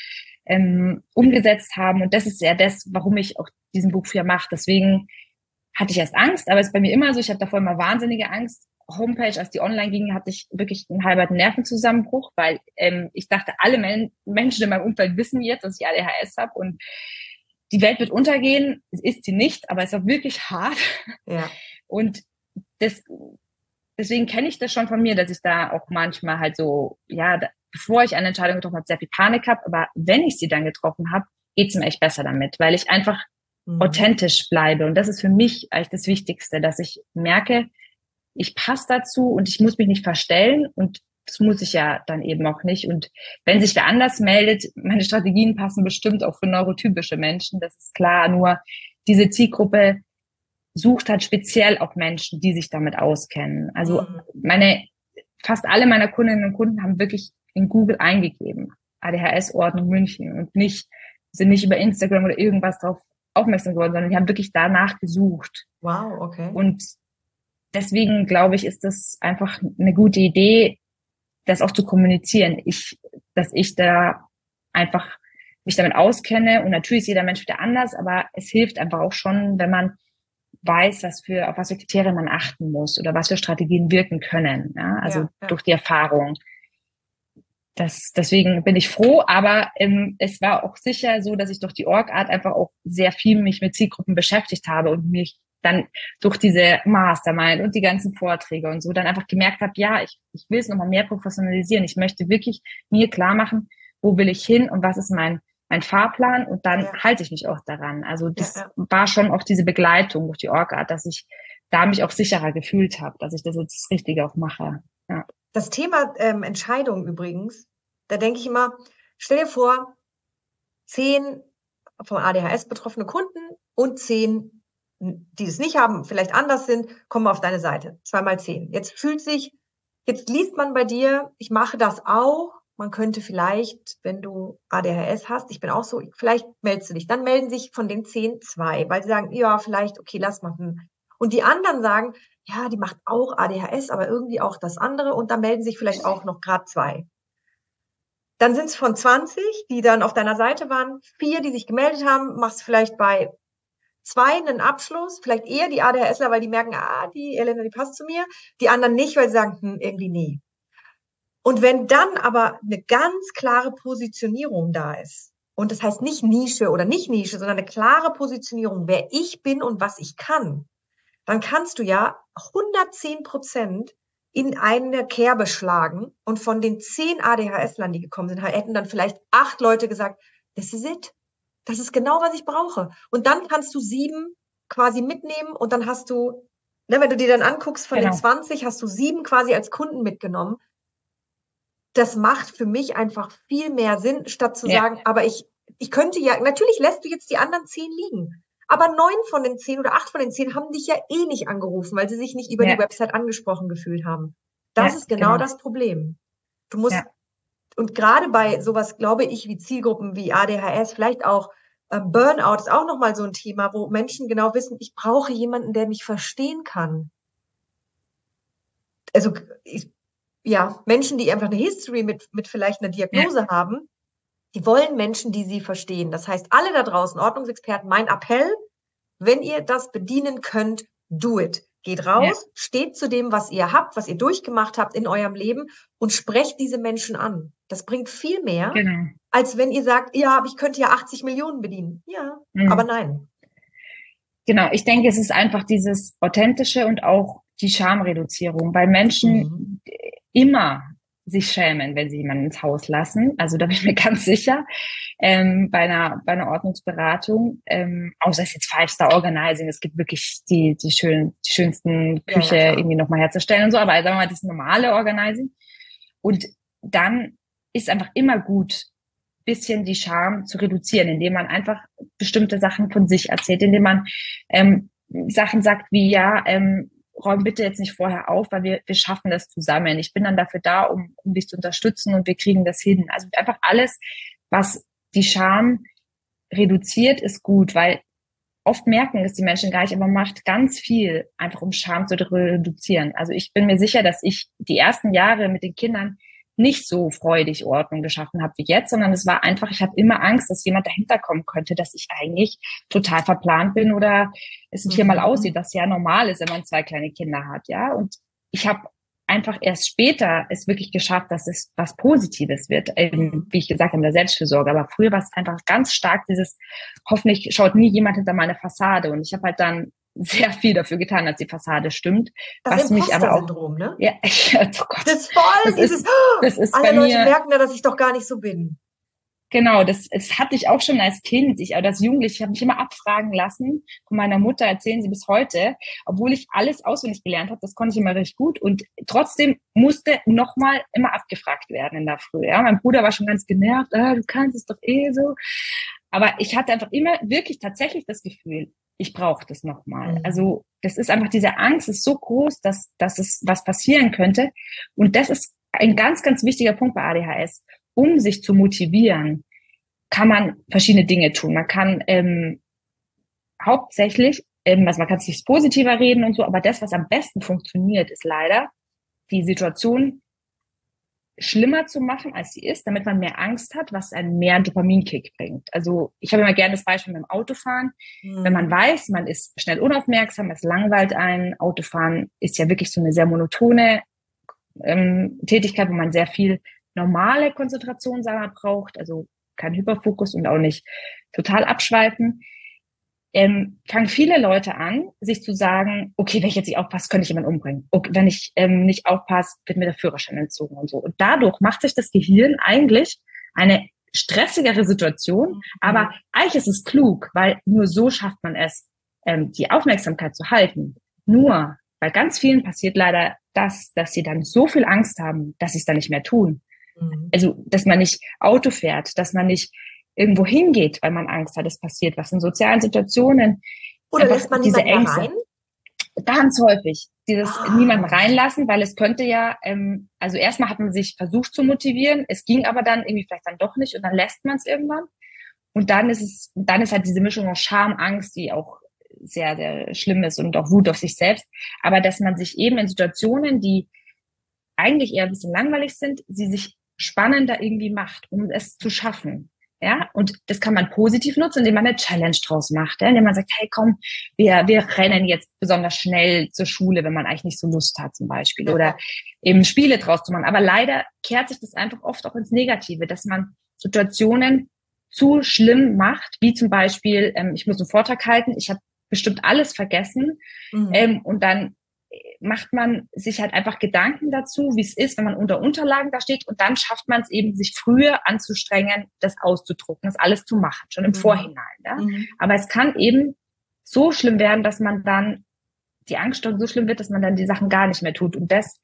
ähm, umgesetzt haben. Und das ist ja das, warum ich auch diesen Buch für mache. Deswegen hatte ich erst Angst, aber es ist bei mir immer so, ich habe davor immer wahnsinnige Angst. Homepage, als die online ging, hatte ich wirklich einen halben Nervenzusammenbruch, weil ähm, ich dachte, alle Men- Menschen in meinem Umfeld wissen jetzt, dass ich A D H S habe und die Welt wird untergehen. Es ist sie nicht, aber es war wirklich hart. Ja. Und das, deswegen kenne ich das schon von mir, dass ich da auch manchmal halt so, ja, da, bevor ich eine Entscheidung getroffen habe, sehr viel Panik habe. Aber wenn ich sie dann getroffen habe, geht es mir echt besser damit, weil ich einfach mhm. authentisch bleibe. Und das ist für mich eigentlich das Wichtigste, dass ich merke, ich passe dazu und ich muss mich nicht verstellen und das muss ich ja dann eben auch nicht. Und wenn sich wer anders meldet, meine Strategien passen bestimmt auch für neurotypische Menschen, das ist klar. Nur diese Zielgruppe sucht halt speziell auch Menschen, die sich damit auskennen. Also meine, fast alle meiner Kundinnen und Kunden haben wirklich in Google eingegeben, A D H S-Ordnung München und nicht, sind nicht über Instagram oder irgendwas drauf aufmerksam geworden, sondern die haben wirklich danach gesucht. Wow, okay. Und deswegen glaube ich, ist das einfach eine gute Idee, das auch zu kommunizieren. Ich, dass ich da einfach mich damit auskenne und natürlich ist jeder Mensch wieder anders, aber es hilft einfach auch schon, wenn man weiß, was für, auf was für Kriterien man achten muss oder was für Strategien wirken können. Ja, also ja, ja. durch die Erfahrung. Das, deswegen bin ich froh, aber ähm, es war auch sicher so, dass ich durch die Org-Art einfach auch sehr viel mich mit Zielgruppen beschäftigt habe und mich dann durch diese Mastermind und die ganzen Vorträge und so dann einfach gemerkt habe, ja, ich, ich will es nochmal mehr professionalisieren. Ich möchte wirklich mir klar machen, wo will ich hin und was ist mein mein Fahrplan und dann ja. halte ich mich auch daran. Also das ja, ja. war schon auch diese Begleitung durch die Org-Art, dass ich da mich auch sicherer gefühlt habe, dass ich das jetzt das Richtige auch mache. Ja. Das Thema ähm, Entscheidung übrigens, da denke ich immer, stell dir vor, zehn vom A D H S betroffene Kunden und zehn, die es nicht haben, vielleicht anders sind, kommen auf deine Seite. Zwei mal zehn. Jetzt fühlt sich, jetzt liest man bei dir, ich mache das auch. Man könnte vielleicht, wenn du A D H S hast, ich bin auch so, vielleicht meldest du dich. Dann melden sich von den zehn zwei, weil sie sagen, ja, vielleicht, okay, lass machen. Und die anderen sagen, ja, die macht auch A D H S, aber irgendwie auch das andere. Und dann melden sich vielleicht auch noch gerade zwei. Dann sind es von zwanzig, die dann auf deiner Seite waren, vier, die sich gemeldet haben, machst vielleicht bei zwei einen Abschluss, vielleicht eher die ADHSler, weil die merken, ah, die Elena, die passt zu mir. Die anderen nicht, weil sie sagen, hm, irgendwie nee. Und wenn dann aber eine ganz klare Positionierung da ist, und das heißt nicht Nische oder nicht Nische, sondern eine klare Positionierung, wer ich bin und was ich kann, dann kannst du ja hundertzehn Prozent in eine Kerbe schlagen. Und von den zehn ADHSlern, die gekommen sind, hätten dann vielleicht acht Leute gesagt, this is it. Das ist genau, was ich brauche. Und dann kannst du sieben quasi mitnehmen und dann hast du, ne, wenn du dir dann anguckst, von genau. den zwanzig hast du sieben quasi als Kunden mitgenommen. Das macht für mich einfach viel mehr Sinn, statt zu ja. sagen, aber ich, ich könnte ja, natürlich lässt du jetzt die anderen zehn liegen. Aber neun von den zehn oder acht von den zehn haben dich ja eh nicht angerufen, weil sie sich nicht über ja. die Website angesprochen gefühlt haben. Das ja, ist genau, genau das Problem. Du musst, ja. und gerade bei sowas, glaube ich, wie Zielgruppen wie A D H S, vielleicht auch ähm, Burnout ist auch nochmal so ein Thema, wo Menschen genau wissen, ich brauche jemanden, der mich verstehen kann. Also, ich, ja, Menschen, die einfach eine History mit, mit vielleicht einer Diagnose ja. haben, die wollen Menschen, die sie verstehen. Das heißt, alle da draußen, Ordnungsexperten, mein Appell, wenn ihr das bedienen könnt, do it. Geht raus, ja. steht zu dem, was ihr habt, was ihr durchgemacht habt in eurem Leben und sprecht diese Menschen an. Das bringt viel mehr, genau. als wenn ihr sagt, ja, ich könnte ja achtzig Millionen bedienen. Ja, mhm. aber nein. Genau, ich denke, es ist einfach dieses Authentische und auch die Schamreduzierung, weil Menschen mhm. immer sich schämen, wenn sie jemanden ins Haus lassen. Also da bin ich mir ganz sicher, ähm, bei einer bei einer Ordnungsberatung, ähm, außer es ist jetzt Five-Star-Organizing, es gibt wirklich die die schön die schönsten Küche ja, ja, irgendwie nochmal herzustellen und so, aber sagen wir mal, das normale Organizing. Und dann ist einfach immer gut, bisschen die Scham zu reduzieren, indem man einfach bestimmte Sachen von sich erzählt, indem man ähm, Sachen sagt wie, ja, ähm, räum bitte jetzt nicht vorher auf, weil wir wir schaffen das zusammen. Ich bin dann dafür da, um, um dich zu unterstützen und wir kriegen das hin. Also einfach alles, was die Scham reduziert, ist gut, weil oft merken es die Menschen gar nicht, aber man macht ganz viel einfach, um Scham zu reduzieren. Also ich bin mir sicher, dass ich die ersten Jahre mit den Kindern nicht so freudig Ordnung geschaffen habe wie jetzt, sondern es war einfach, ich habe immer Angst, dass jemand dahinter kommen könnte, dass ich eigentlich total verplant bin oder es nicht hier mal aussieht, dass ja normal ist, wenn man zwei kleine Kinder hat, ja. Und ich habe einfach erst später es wirklich geschafft, dass es was Positives wird, eben, wie ich gesagt habe, in der Selbstfürsorge. Aber früher war es einfach ganz stark dieses, hoffentlich schaut nie jemand hinter meine Fassade. Und ich habe halt dann sehr viel dafür getan, dass die Fassade stimmt. Das was mich aber auch, Syndrom, ne? ja, ich, oh Gott, das ist voll das dieses, ist, das ist alle bei Leute mir, merken da, dass ich doch gar nicht so bin. Genau, das, das hatte ich auch schon als Kind, ich, oder als Jugendliche. Ich habe mich immer abfragen lassen von meiner Mutter, erzählen sie bis heute, obwohl ich alles auswendig gelernt habe, das konnte ich immer recht gut und trotzdem musste nochmal immer abgefragt werden in der Früh. Ja? Mein Bruder war schon ganz genervt, ah, du kannst es doch eh so. Aber ich hatte einfach immer wirklich tatsächlich das Gefühl, ich brauche das nochmal. Mhm. Also das ist einfach, diese Angst ist so groß, dass, dass es was passieren könnte. Und das ist ein ganz, ganz wichtiger Punkt bei A D H S. Um sich zu motivieren, kann man verschiedene Dinge tun. Man kann ähm, hauptsächlich, ähm, also man kann sich positiver reden und so, aber das, was am besten funktioniert, ist leider, die Situation schlimmer zu machen, als sie ist, damit man mehr Angst hat, was einen mehr Dopaminkick bringt. Also ich habe immer gerne das Beispiel mit dem Autofahren. Mhm. Wenn man weiß, man ist schnell unaufmerksam, es langweilt einen. Autofahren ist ja wirklich so eine sehr monotone ähm, Tätigkeit, wo man sehr viel normale Konzentration sagen braucht, also kein Hyperfokus und auch nicht total abschweifen, ähm, fangen viele Leute an, sich zu sagen, okay, wenn ich jetzt nicht aufpasse, könnte ich jemanden umbringen. Okay, wenn ich ähm, nicht aufpasse, wird mir der Führerschein entzogen und so. Und dadurch macht sich das Gehirn eigentlich eine stressigere Situation, mhm. aber eigentlich ist es klug, weil nur so schafft man es, ähm, die Aufmerksamkeit zu halten. Nur, bei ganz vielen passiert leider das, dass sie dann so viel Angst haben, dass sie es dann nicht mehr tun. Also, dass man nicht Auto fährt, dass man nicht irgendwo hingeht, weil man Angst hat, es passiert was in sozialen Situationen. Oder lässt man diese niemanden Ängste. Rein? Ganz häufig. Dieses ah. niemanden reinlassen, weil es könnte ja, ähm, also erstmal hat man sich versucht zu motivieren, es ging aber dann irgendwie vielleicht dann doch nicht und dann lässt man es irgendwann. Und dann ist es, dann ist halt diese Mischung aus Scham, Angst, die auch sehr, sehr schlimm ist und auch Wut auf sich selbst. Aber dass man sich eben in Situationen, die eigentlich eher ein bisschen langweilig sind, sie sich spannender irgendwie macht, um es zu schaffen. Ja, und das kann man positiv nutzen, indem man eine Challenge draus macht, ja? Indem man sagt, hey, komm, wir, wir rennen jetzt besonders schnell zur Schule, wenn man eigentlich nicht so Lust hat, zum Beispiel, oder eben Spiele draus zu machen. Aber leider kehrt sich das einfach oft auch ins Negative, dass man Situationen zu schlimm macht, wie zum Beispiel, ähm, ich muss einen Vortrag halten, ich habe bestimmt alles vergessen, mhm. ähm, und dann macht man sich halt einfach Gedanken dazu, wie es ist, wenn man unter Unterlagen da steht und dann schafft man es eben, sich früher anzustrengen, das auszudrucken, das alles zu machen, schon im mhm. Vorhinein. Ja? Mhm. Aber es kann eben so schlimm werden, dass man dann, die Angst so schlimm wird, dass man dann die Sachen gar nicht mehr tut. Und das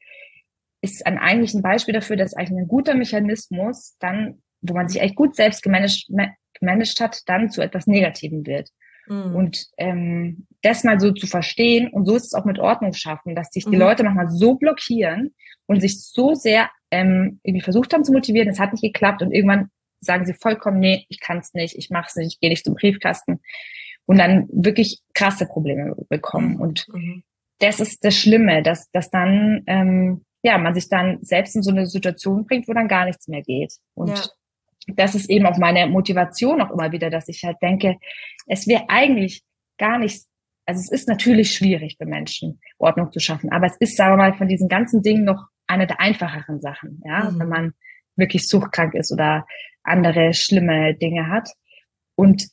ist ein, eigentlich ein Beispiel dafür, dass eigentlich ein guter Mechanismus dann, wo man sich echt gut selbst gemanagt, gemanagt hat, dann zu etwas Negativem wird. Mhm. Und ähm, das mal so zu verstehen, und so ist es auch mit Ordnung schaffen, dass sich die mhm. Leute manchmal so blockieren und sich so sehr ähm, irgendwie versucht haben zu motivieren, es hat nicht geklappt und irgendwann sagen sie vollkommen, nee, ich kann es nicht, ich mache es nicht, ich gehe nicht zum Briefkasten und dann wirklich krasse Probleme bekommen. Mhm. Und mhm. das ist das Schlimme, dass, dass dann ähm, ja man sich dann selbst in so eine Situation bringt, wo dann gar nichts mehr geht. Und ja. das ist eben auch meine Motivation auch immer wieder, dass ich halt denke, es wäre eigentlich gar nicht, also es ist natürlich schwierig für Menschen, Ordnung zu schaffen, aber es ist, sagen wir mal, von diesen ganzen Dingen noch eine der einfacheren Sachen, ja, mhm. wenn man wirklich suchtkrank ist oder andere schlimme Dinge hat. Und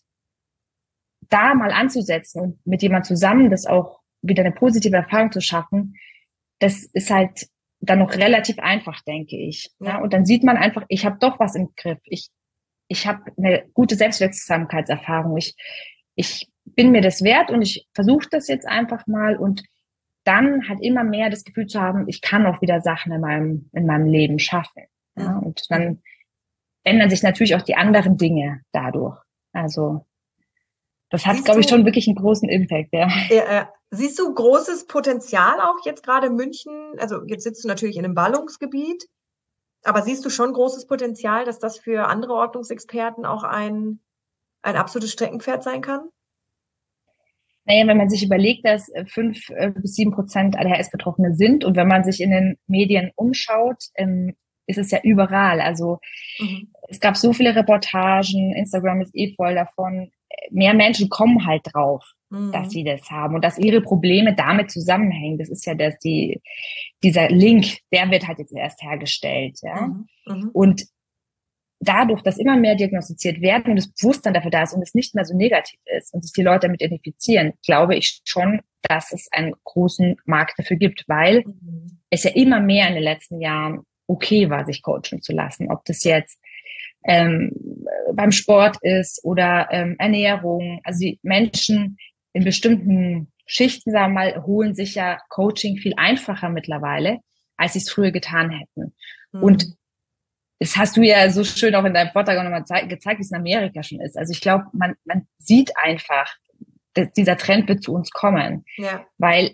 da mal anzusetzen und mit jemand zusammen das auch wieder eine positive Erfahrung zu schaffen, das ist halt dann noch relativ einfach, denke ich. Ja. Ja, und dann sieht man einfach, ich habe doch was im Griff. Ich ich habe eine gute Selbstwirksamkeitserfahrung. Ich ich bin mir das wert und ich versuche das jetzt einfach mal und dann halt immer mehr das Gefühl zu haben, ich kann auch wieder Sachen in meinem in meinem Leben schaffen. Ja, mhm. Und dann ändern sich natürlich auch die anderen Dinge dadurch. Also das hat, glaube ich, schon wirklich einen großen Impact. Ja. Ja, äh, siehst du großes Potenzial auch jetzt gerade in München? Also jetzt sitzt du natürlich in einem Ballungsgebiet, aber siehst du schon großes Potenzial, dass das für andere Ordnungsexperten auch ein, ein absolutes Streckenpferd sein kann? Naja, wenn man sich überlegt, dass fünf bis sieben Prozent A D H S-Betroffene sind und wenn man sich in den Medien umschaut, ähm, ist es ja überall. Also mhm. es gab so viele Reportagen, Instagram ist eh voll davon. Mehr Menschen kommen halt drauf, mhm. dass sie das haben und dass ihre Probleme damit zusammenhängen. Das ist ja das, die, dieser Link, der wird halt jetzt erst hergestellt, ja. Mhm. Mhm. Und dadurch, dass immer mehr diagnostiziert werden und das Bewusstsein dafür da ist und es nicht mehr so negativ ist und sich die Leute damit identifizieren, glaube ich schon, dass es einen großen Markt dafür gibt, weil mhm. es ja immer mehr in den letzten Jahren okay war, sich coachen zu lassen. Ob das jetzt ähm, beim Sport ist oder ähm, Ernährung. Also die Menschen in bestimmten Schichten, sagen wir mal, holen sich ja Coaching viel einfacher mittlerweile, als sie es früher getan hätten. Mhm. Und das hast du ja so schön auch in deinem Vortrag auch nochmal gezeigt, wie es in Amerika schon ist. Also ich glaube, man, man sieht einfach, dass dieser Trend wird zu uns kommen. Ja. Weil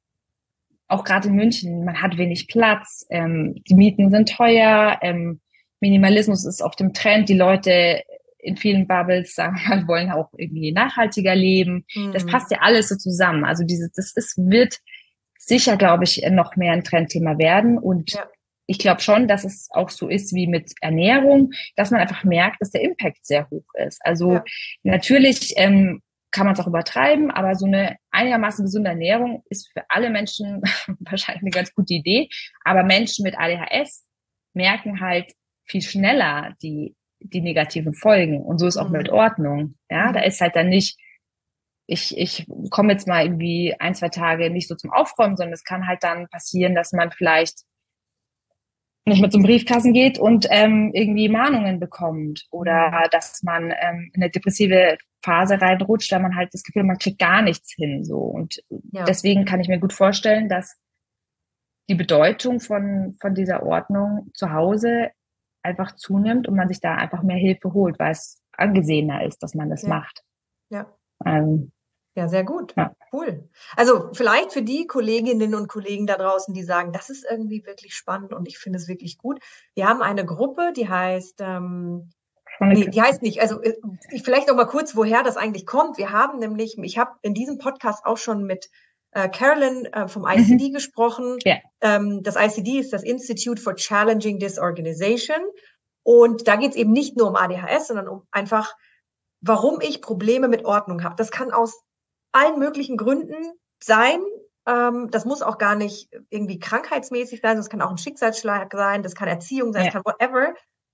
auch gerade in München, man hat wenig Platz, ähm, die Mieten sind teuer, ähm, Minimalismus ist auf dem Trend, die Leute in vielen Bubbles, sagen wir mal, wollen auch irgendwie nachhaltiger leben. Mhm. Das passt ja alles so zusammen. Also dieses, das ist, wird sicher, glaube ich, noch mehr ein Trendthema werden. Und ja. ich glaube schon, dass es auch so ist wie mit Ernährung, dass man einfach merkt, dass der Impact sehr hoch ist. Also ja. natürlich ähm, kann man es auch übertreiben, aber so eine einigermaßen gesunde Ernährung ist für alle Menschen wahrscheinlich eine ganz gute Idee. Aber Menschen mit A D H S merken halt viel schneller die die negativen Folgen. Und so ist auch mhm. mit Ordnung. Ja, mhm. da ist halt dann nicht, ich ich komme jetzt mal irgendwie ein, zwei Tage nicht so zum Aufräumen, sondern es kann halt dann passieren, dass man vielleicht nicht mehr zum Briefkasten geht und ähm, irgendwie Mahnungen bekommt oder mhm. dass man ähm, in eine depressive Phase reinrutscht, weil man halt das Gefühl, man kriegt gar nichts hin. So. Und ja. deswegen kann ich mir gut vorstellen, dass die Bedeutung von von dieser Ordnung zu Hause einfach zunimmt und man sich da einfach mehr Hilfe holt, weil es angesehener ist, dass man das ja. macht. Ja. Ähm, ja, sehr gut. Ja. Cool. Also vielleicht für die Kolleginnen und Kollegen da draußen, die sagen, das ist irgendwie wirklich spannend und ich finde es wirklich gut. Wir haben eine Gruppe, die heißt, ähm, nee, die heißt nicht, also ich, vielleicht noch mal kurz, woher das eigentlich kommt. Wir haben nämlich, ich habe in diesem Podcast auch schon mit äh, Carolyn äh, vom I C D mhm. gesprochen. Ja. Ähm, das I C D ist das Institute for Challenging Disorganization. Und da geht es eben nicht nur um A D H S, sondern um einfach, warum ich Probleme mit Ordnung habe. Das kann aus allen möglichen Gründen sein. Ähm, das muss auch gar nicht irgendwie krankheitsmäßig sein. Das kann auch ein Schicksalsschlag sein. Das kann Erziehung sein. Ja. Das kann whatever.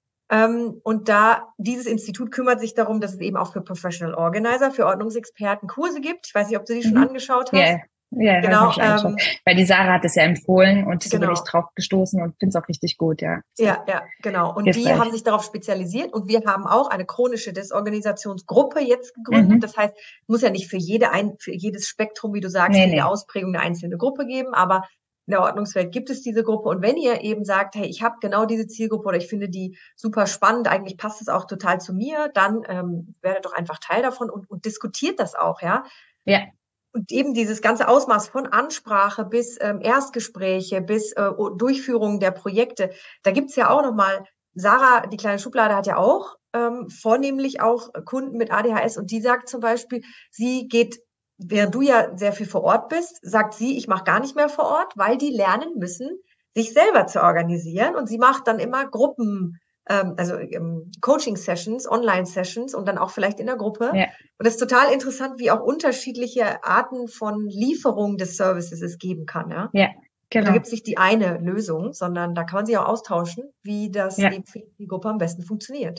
Ähm, und da, dieses Institut kümmert sich darum, dass es eben auch für Professional Organizer, für Ordnungsexperten Kurse gibt. Ich weiß nicht, ob du die schon mhm. angeschaut hast. Yeah. Ja, genau. Ähm, weil die Sarah hat es ja empfohlen und so genau. bin ich drauf gestoßen und finde es auch richtig gut, ja. Ja, ja, genau. Und hilfreich. Die haben sich darauf spezialisiert und wir haben auch eine chronische Desorganisationsgruppe jetzt gegründet. Mhm. Das heißt, es muss ja nicht für jede ein, für jedes Spektrum, wie du sagst, nee, jede nee. Ausprägung eine einzelne Gruppe geben, aber in der Ordnungswelt gibt es diese Gruppe. Und wenn ihr eben sagt, hey, ich habe genau diese Zielgruppe oder ich finde die super spannend, eigentlich passt es auch total zu mir, dann ähm, werdet doch einfach Teil davon und, und diskutiert das auch, ja. Ja. Und eben dieses ganze Ausmaß von Ansprache bis ähm, Erstgespräche, bis äh, Durchführung der Projekte, da gibt's ja auch nochmal, Sarah, die kleine Schublade, hat ja auch ähm, vornehmlich auch Kunden mit A D H S und die sagt zum Beispiel, sie geht, während du ja sehr viel vor Ort bist, sagt sie, ich mache gar nicht mehr vor Ort, weil die lernen müssen, sich selber zu organisieren und sie macht dann immer Gruppen, also ähm, Coaching-Sessions, Online-Sessions und dann auch vielleicht in der Gruppe. Ja. Und es ist total interessant, wie auch unterschiedliche Arten von Lieferung des Services es geben kann. Ja, ja genau. Da gibt es nicht die eine Lösung, sondern da kann man sich auch austauschen, wie das ja. eben für die Gruppe am besten funktioniert.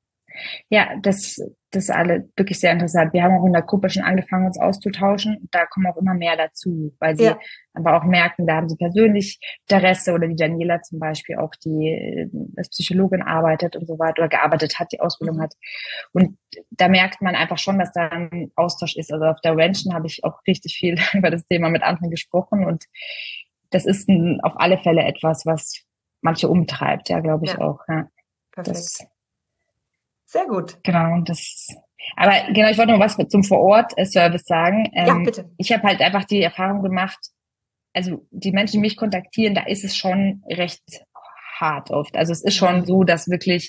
Ja, das, das ist alle wirklich sehr interessant. Wir haben auch in der Gruppe schon angefangen, uns auszutauschen. Da kommen auch immer mehr dazu, weil sie ja. aber auch merken, da haben sie persönlich Interesse oder die Daniela zum Beispiel auch, die als Psychologin arbeitet und so weiter oder gearbeitet hat, die Ausbildung mhm. hat. Und da merkt man einfach schon, dass da ein Austausch ist. Also auf der Ranchen habe ich auch richtig viel über das Thema mit anderen gesprochen und das ist ein, auf alle Fälle etwas, was manche umtreibt, ja, glaube ich ja. auch. Ja. Perfekt. Das, Sehr gut. Genau, und das, aber genau, ich wollte noch was zum Vor-Ort-Service sagen. Ähm, ja, bitte. Ich habe halt einfach die Erfahrung gemacht, also die Menschen, die mich kontaktieren, da ist es schon recht hart oft. Also es ist schon so, dass wirklich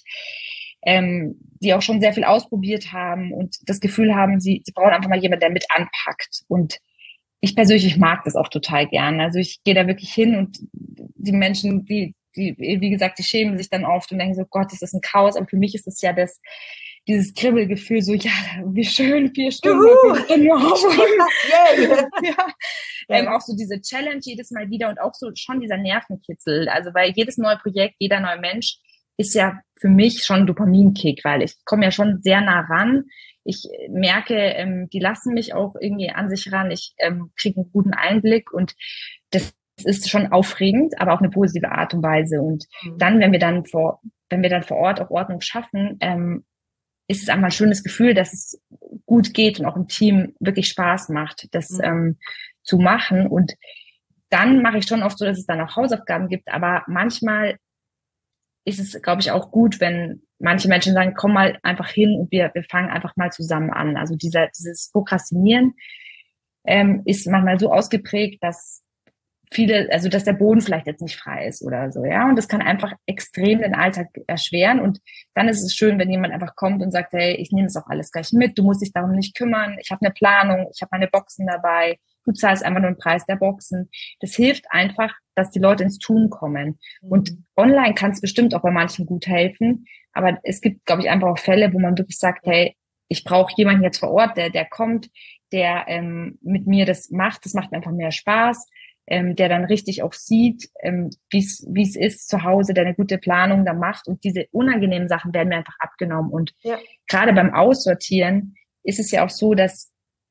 ähm, die auch schon sehr viel ausprobiert haben und das Gefühl haben, sie, sie brauchen einfach mal jemanden, der mit anpackt. Und ich persönlich, ich mag das auch total gern. Also ich gehe da wirklich hin und die Menschen, die die, wie gesagt, die schämen sich dann oft und denken so, Gott, ist das ein Chaos. Aber für mich ist es ja das, dieses Kribbelgefühl, so, ja, wie schön, vier Stunden, Juhu, ich kann nur aufräumen. yay. Ja. Ja. Ähm, auch so diese Challenge jedes Mal wieder und auch so schon dieser Nervenkitzel. Also weil jedes neue Projekt, jeder neue Mensch ist ja für mich schon ein Dopaminkick, weil ich komme ja schon sehr nah ran. Ich merke, ähm, die lassen mich auch irgendwie an sich ran. Ich ähm, kriege einen guten Einblick und das ist schon aufregend, aber auf eine positive Art und Weise. Und Mhm. dann, wenn wir dann vor, wenn wir dann vor Ort auch Ordnung schaffen, ähm, ist es einfach ein schönes Gefühl, dass es gut geht und auch im Team wirklich Spaß macht, das Mhm. ähm, zu machen. Und dann mache ich schon oft so, dass es dann auch Hausaufgaben gibt. Aber manchmal ist es, glaube ich, auch gut, wenn manche Menschen sagen, komm mal einfach hin und wir, wir fangen einfach mal zusammen an. Also dieser, dieses Prokrastinieren ähm, ist manchmal so ausgeprägt, dass viele, also dass der Boden vielleicht jetzt nicht frei ist oder so, ja. Und das kann einfach extrem den Alltag erschweren. Und dann ist es schön, wenn jemand einfach kommt und sagt, hey, ich nehme es auch alles gleich mit, du musst dich darum nicht kümmern, ich habe eine Planung, ich habe meine Boxen dabei, du zahlst einfach nur den Preis der Boxen. Das hilft einfach, dass die Leute ins Tun kommen. Mhm. Und online kann es bestimmt auch bei manchen gut helfen, aber es gibt, glaube ich, einfach auch Fälle, wo man wirklich sagt, hey, ich brauche jemanden jetzt vor Ort, der, der kommt, der ähm, mit mir das macht, das macht mir einfach mehr Spaß. Ähm, der dann richtig auch sieht, ähm, wie es ist zu Hause, der eine gute Planung da macht und diese unangenehmen Sachen werden mir einfach abgenommen. Und ja. gerade beim Aussortieren ist es ja auch so, dass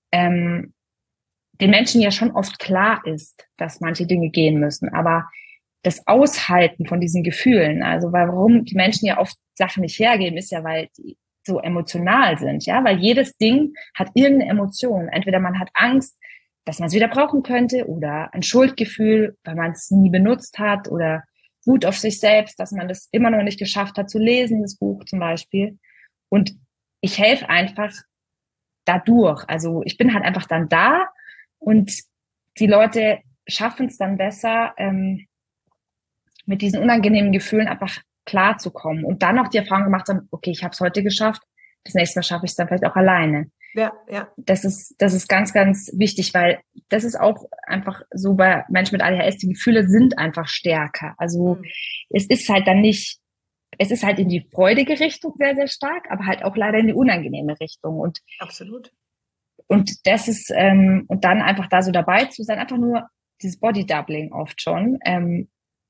ähm, den Menschen ja schon oft klar ist, dass manche Dinge gehen müssen, aber das Aushalten von diesen Gefühlen, also warum die Menschen ja oft Sachen nicht hergeben, ist ja, weil die so emotional sind, ja, weil jedes Ding hat irgendeine Emotion. Entweder man hat Angst, dass man es wieder brauchen könnte oder ein Schuldgefühl, weil man es nie benutzt hat oder Wut auf sich selbst, dass man das immer noch nicht geschafft hat zu lesen, das Buch zum Beispiel. Und ich helfe einfach dadurch. Also ich bin halt einfach dann da und die Leute schaffen es dann besser, ähm, mit diesen unangenehmen Gefühlen einfach klarzukommen und dann noch die Erfahrung gemacht haben, okay, ich habe es heute geschafft, das nächste Mal schaffe ich es dann vielleicht auch alleine. Ja, ja. Das ist, das ist ganz, ganz wichtig, weil das ist auch einfach so bei Menschen mit A D H S, die Gefühle sind einfach stärker. Also mhm. es ist halt dann nicht, es ist halt in die freudige Richtung sehr, sehr stark, aber halt auch leider in die unangenehme Richtung. Und absolut. Und das ist, ähm, und dann einfach da so dabei zu sein, einfach nur dieses Body-Doubling oft schon, ähm,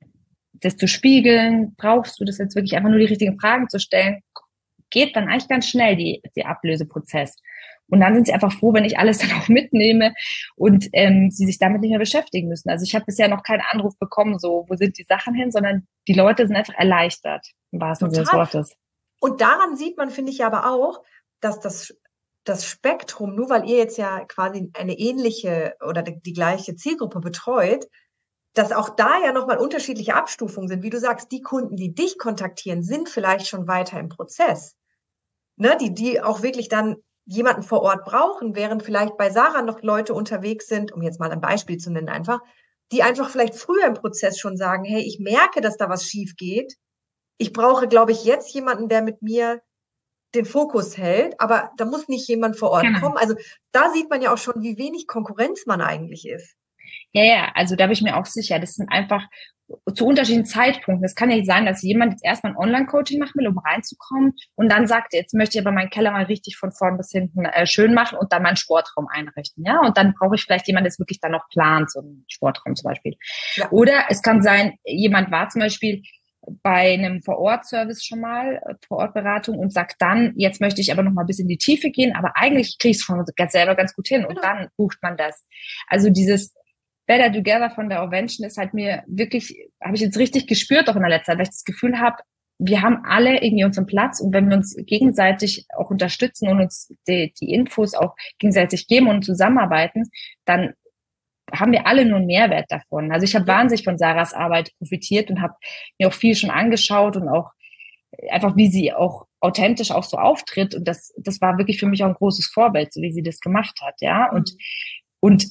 das zu spiegeln, brauchst du das jetzt wirklich einfach nur die richtigen Fragen zu stellen, geht dann eigentlich ganz schnell, die, die Ablöseprozess. Und dann sind sie einfach froh, wenn ich alles dann auch mitnehme und ähm, sie sich damit nicht mehr beschäftigen müssen. Also ich habe bisher noch keinen Anruf bekommen, so, wo sind die Sachen hin, sondern die Leute sind einfach erleichtert, im wahrsten Sinne des Wortes. Und daran sieht man, finde ich aber auch, dass das, das Spektrum, nur weil ihr jetzt ja quasi eine ähnliche oder die, die gleiche Zielgruppe betreut, dass auch da ja nochmal unterschiedliche Abstufungen sind. Wie du sagst, die Kunden, die dich kontaktieren, sind vielleicht schon weiter im Prozess. Ne, die, die auch wirklich dann jemanden vor Ort brauchen, während vielleicht bei Sarah noch Leute unterwegs sind, um jetzt mal ein Beispiel zu nennen einfach, die einfach vielleicht früher im Prozess schon sagen, hey, ich merke, dass da was schief geht. Ich brauche, glaube ich, jetzt jemanden, der mit mir den Fokus hält, aber da muss nicht jemand vor Ort genau. kommen. Also da sieht man ja auch schon, wie wenig Konkurrenz man eigentlich ist. Ja, ja, also da bin ich mir auch sicher, das sind einfach zu unterschiedlichen Zeitpunkten. Es kann ja nicht sein, dass jemand jetzt erstmal ein Online-Coaching machen will, um reinzukommen und dann sagt, jetzt möchte ich aber meinen Keller mal richtig von vorn bis hinten äh, schön machen und dann meinen Sportraum einrichten, ja, und dann brauche ich vielleicht jemanden, der es wirklich dann noch plant, so einen Sportraum zum Beispiel. Ja. Oder es kann sein, jemand war zum Beispiel bei einem Vor-Ort-Service schon mal, Vor-Ort-Beratung und sagt dann, jetzt möchte ich aber noch mal ein bisschen in die Tiefe gehen, aber eigentlich kriege ich es von ganz selber ganz gut hin und genau. Dann bucht man das. Also dieses Better Together von der Ovation ist halt mir wirklich, habe ich jetzt richtig gespürt auch in der letzten Zeit, weil ich das Gefühl habe, wir haben alle irgendwie unseren Platz und wenn wir uns gegenseitig auch unterstützen und uns die, die Infos auch gegenseitig geben und zusammenarbeiten, dann haben wir alle nur einen Mehrwert davon. Also ich habe wahnsinnig von Sarahs Arbeit profitiert und habe mir auch viel schon angeschaut und auch einfach, wie sie auch authentisch auch so auftritt und das, das war wirklich für mich auch ein großes Vorbild, so wie sie das gemacht hat, ja, und, und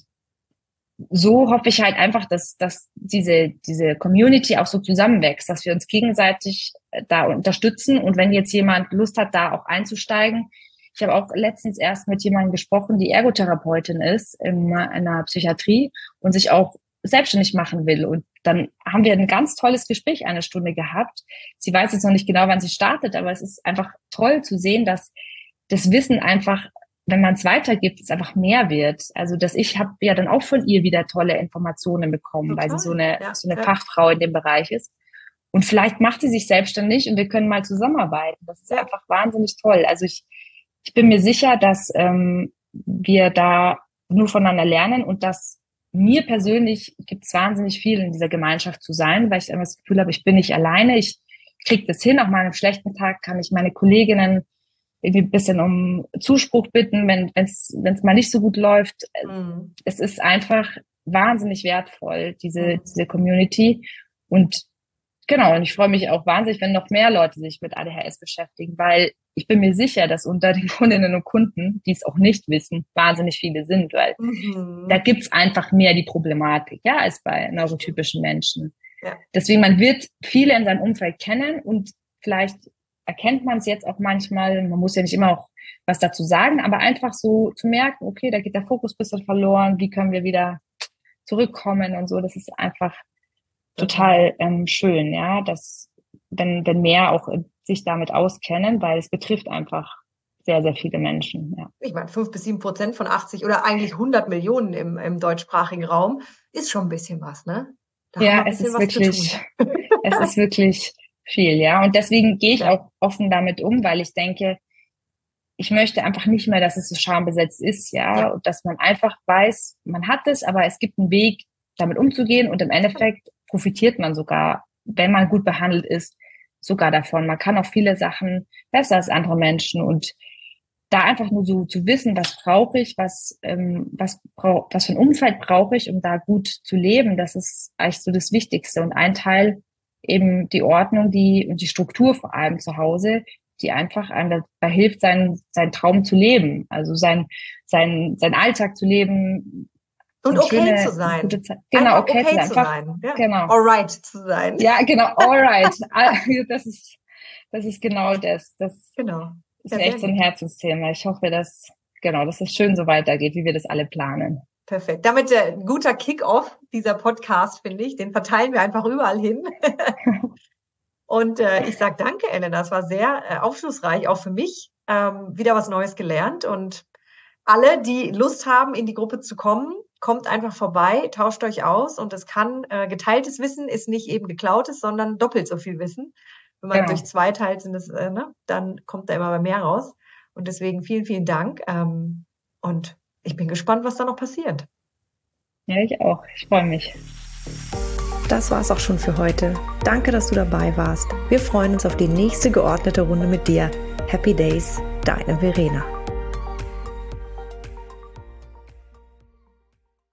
so hoffe ich halt einfach, dass, dass diese, diese Community auch so zusammenwächst, dass wir uns gegenseitig da unterstützen. Und wenn jetzt jemand Lust hat, da auch einzusteigen, ich habe auch letztens erst mit jemandem gesprochen, die Ergotherapeutin ist in einer Psychiatrie und sich auch selbstständig machen will. Und dann haben wir ein ganz tolles Gespräch eine Stunde gehabt. Sie weiß jetzt noch nicht genau, wann sie startet, aber es ist einfach toll zu sehen, dass das Wissen einfach, wenn man es weitergibt, es einfach mehr wird. Also dass ich habe ja dann auch von ihr wieder tolle Informationen bekommen, Total. weil sie so eine, ja, so eine ja. Fachfrau in dem Bereich ist. Und vielleicht macht sie sich selbstständig und wir können mal zusammenarbeiten. Das ist ja. einfach wahnsinnig toll. Also ich, ich bin mir sicher, dass ähm, wir da nur voneinander lernen und dass mir persönlich gibt es wahnsinnig viel in dieser Gemeinschaft zu sein, weil ich immer das Gefühl habe, ich bin nicht alleine. Ich kriege das hin. Auch mal an einem schlechten Tag kann ich meine Kolleginnen irgendwie ein bisschen um Zuspruch bitten, wenn es wenn es mal nicht so gut läuft. Mhm. Es ist einfach wahnsinnig wertvoll, diese, mhm. diese Community. Und genau, und ich freue mich auch wahnsinnig, wenn noch mehr Leute sich mit A D H S beschäftigen, weil ich bin mir sicher, dass unter den Kundinnen und Kunden, die es auch nicht wissen, wahnsinnig viele sind, weil mhm. da gibt's einfach mehr die Problematik, ja, als bei neurotypischen Menschen. Ja. Deswegen, man wird viele in seinem Umfeld kennen und vielleicht erkennt man es jetzt auch manchmal, man muss ja nicht immer auch was dazu sagen, aber einfach so zu merken, okay, da geht der Fokus ein bisschen verloren, wie können wir wieder zurückkommen und so, das ist einfach total ähm, schön, ja, dass wenn, wenn mehr auch sich damit auskennen, weil es betrifft einfach sehr, sehr viele Menschen. Ja. Ich meine, fünf bis sieben Prozent von achtzig oder eigentlich hundert Millionen im, im deutschsprachigen Raum ist schon ein bisschen was, ne? Da ja, es ist wirklich, es ist wirklich viel, ja. Und deswegen gehe ich ja. auch offen damit um, weil ich denke, ich möchte einfach nicht mehr, dass es so schambesetzt ist, ja, ja. Und dass man einfach weiß, man hat es, aber es gibt einen Weg, damit umzugehen und im Endeffekt profitiert man sogar, wenn man gut behandelt ist, sogar davon. Man kann auch viele Sachen besser als andere Menschen und da einfach nur so zu wissen, was brauche ich, was ähm, was brauch, was für ein Umfeld brauche ich, um da gut zu leben, das ist eigentlich so das Wichtigste. Und ein Teil eben die Ordnung, die und die Struktur vor allem zu Hause, die einfach einem dabei hilft, seinen seinen Traum zu leben, also sein sein sein Alltag zu leben. Und okay schöne, zu sein. Genau, okay, okay zu sein. Zu sein. Ja. Genau. Alright zu sein. Ja, genau, alright. Das ist, das ist genau das. Das genau. ist ja, echt so ein Herzensthema. Ich hoffe, dass, genau, dass es schön so weitergeht, wie wir das alle planen. Perfekt. Damit äh, ein guter Kick-Off dieser Podcast, finde ich. Den verteilen wir einfach überall hin. Und äh, ich sage danke, Elena. Es war sehr äh, aufschlussreich, auch für mich. Ähm, wieder was Neues gelernt. Und alle, die Lust haben, in die Gruppe zu kommen, kommt einfach vorbei, tauscht euch aus und es kann, äh, geteiltes Wissen ist nicht eben geklautes, sondern doppelt so viel Wissen. Wenn man genau. durch zwei teilt, sind es, äh, ne, dann kommt da immer mehr raus. Und deswegen vielen, vielen Dank. Ähm, und ich bin gespannt, was da noch passiert. Ja, ich auch. Ich freue mich. Das war's auch schon für heute. Danke, dass du dabei warst. Wir freuen uns auf die nächste geordnete Runde mit dir. Happy Days, deine Verena.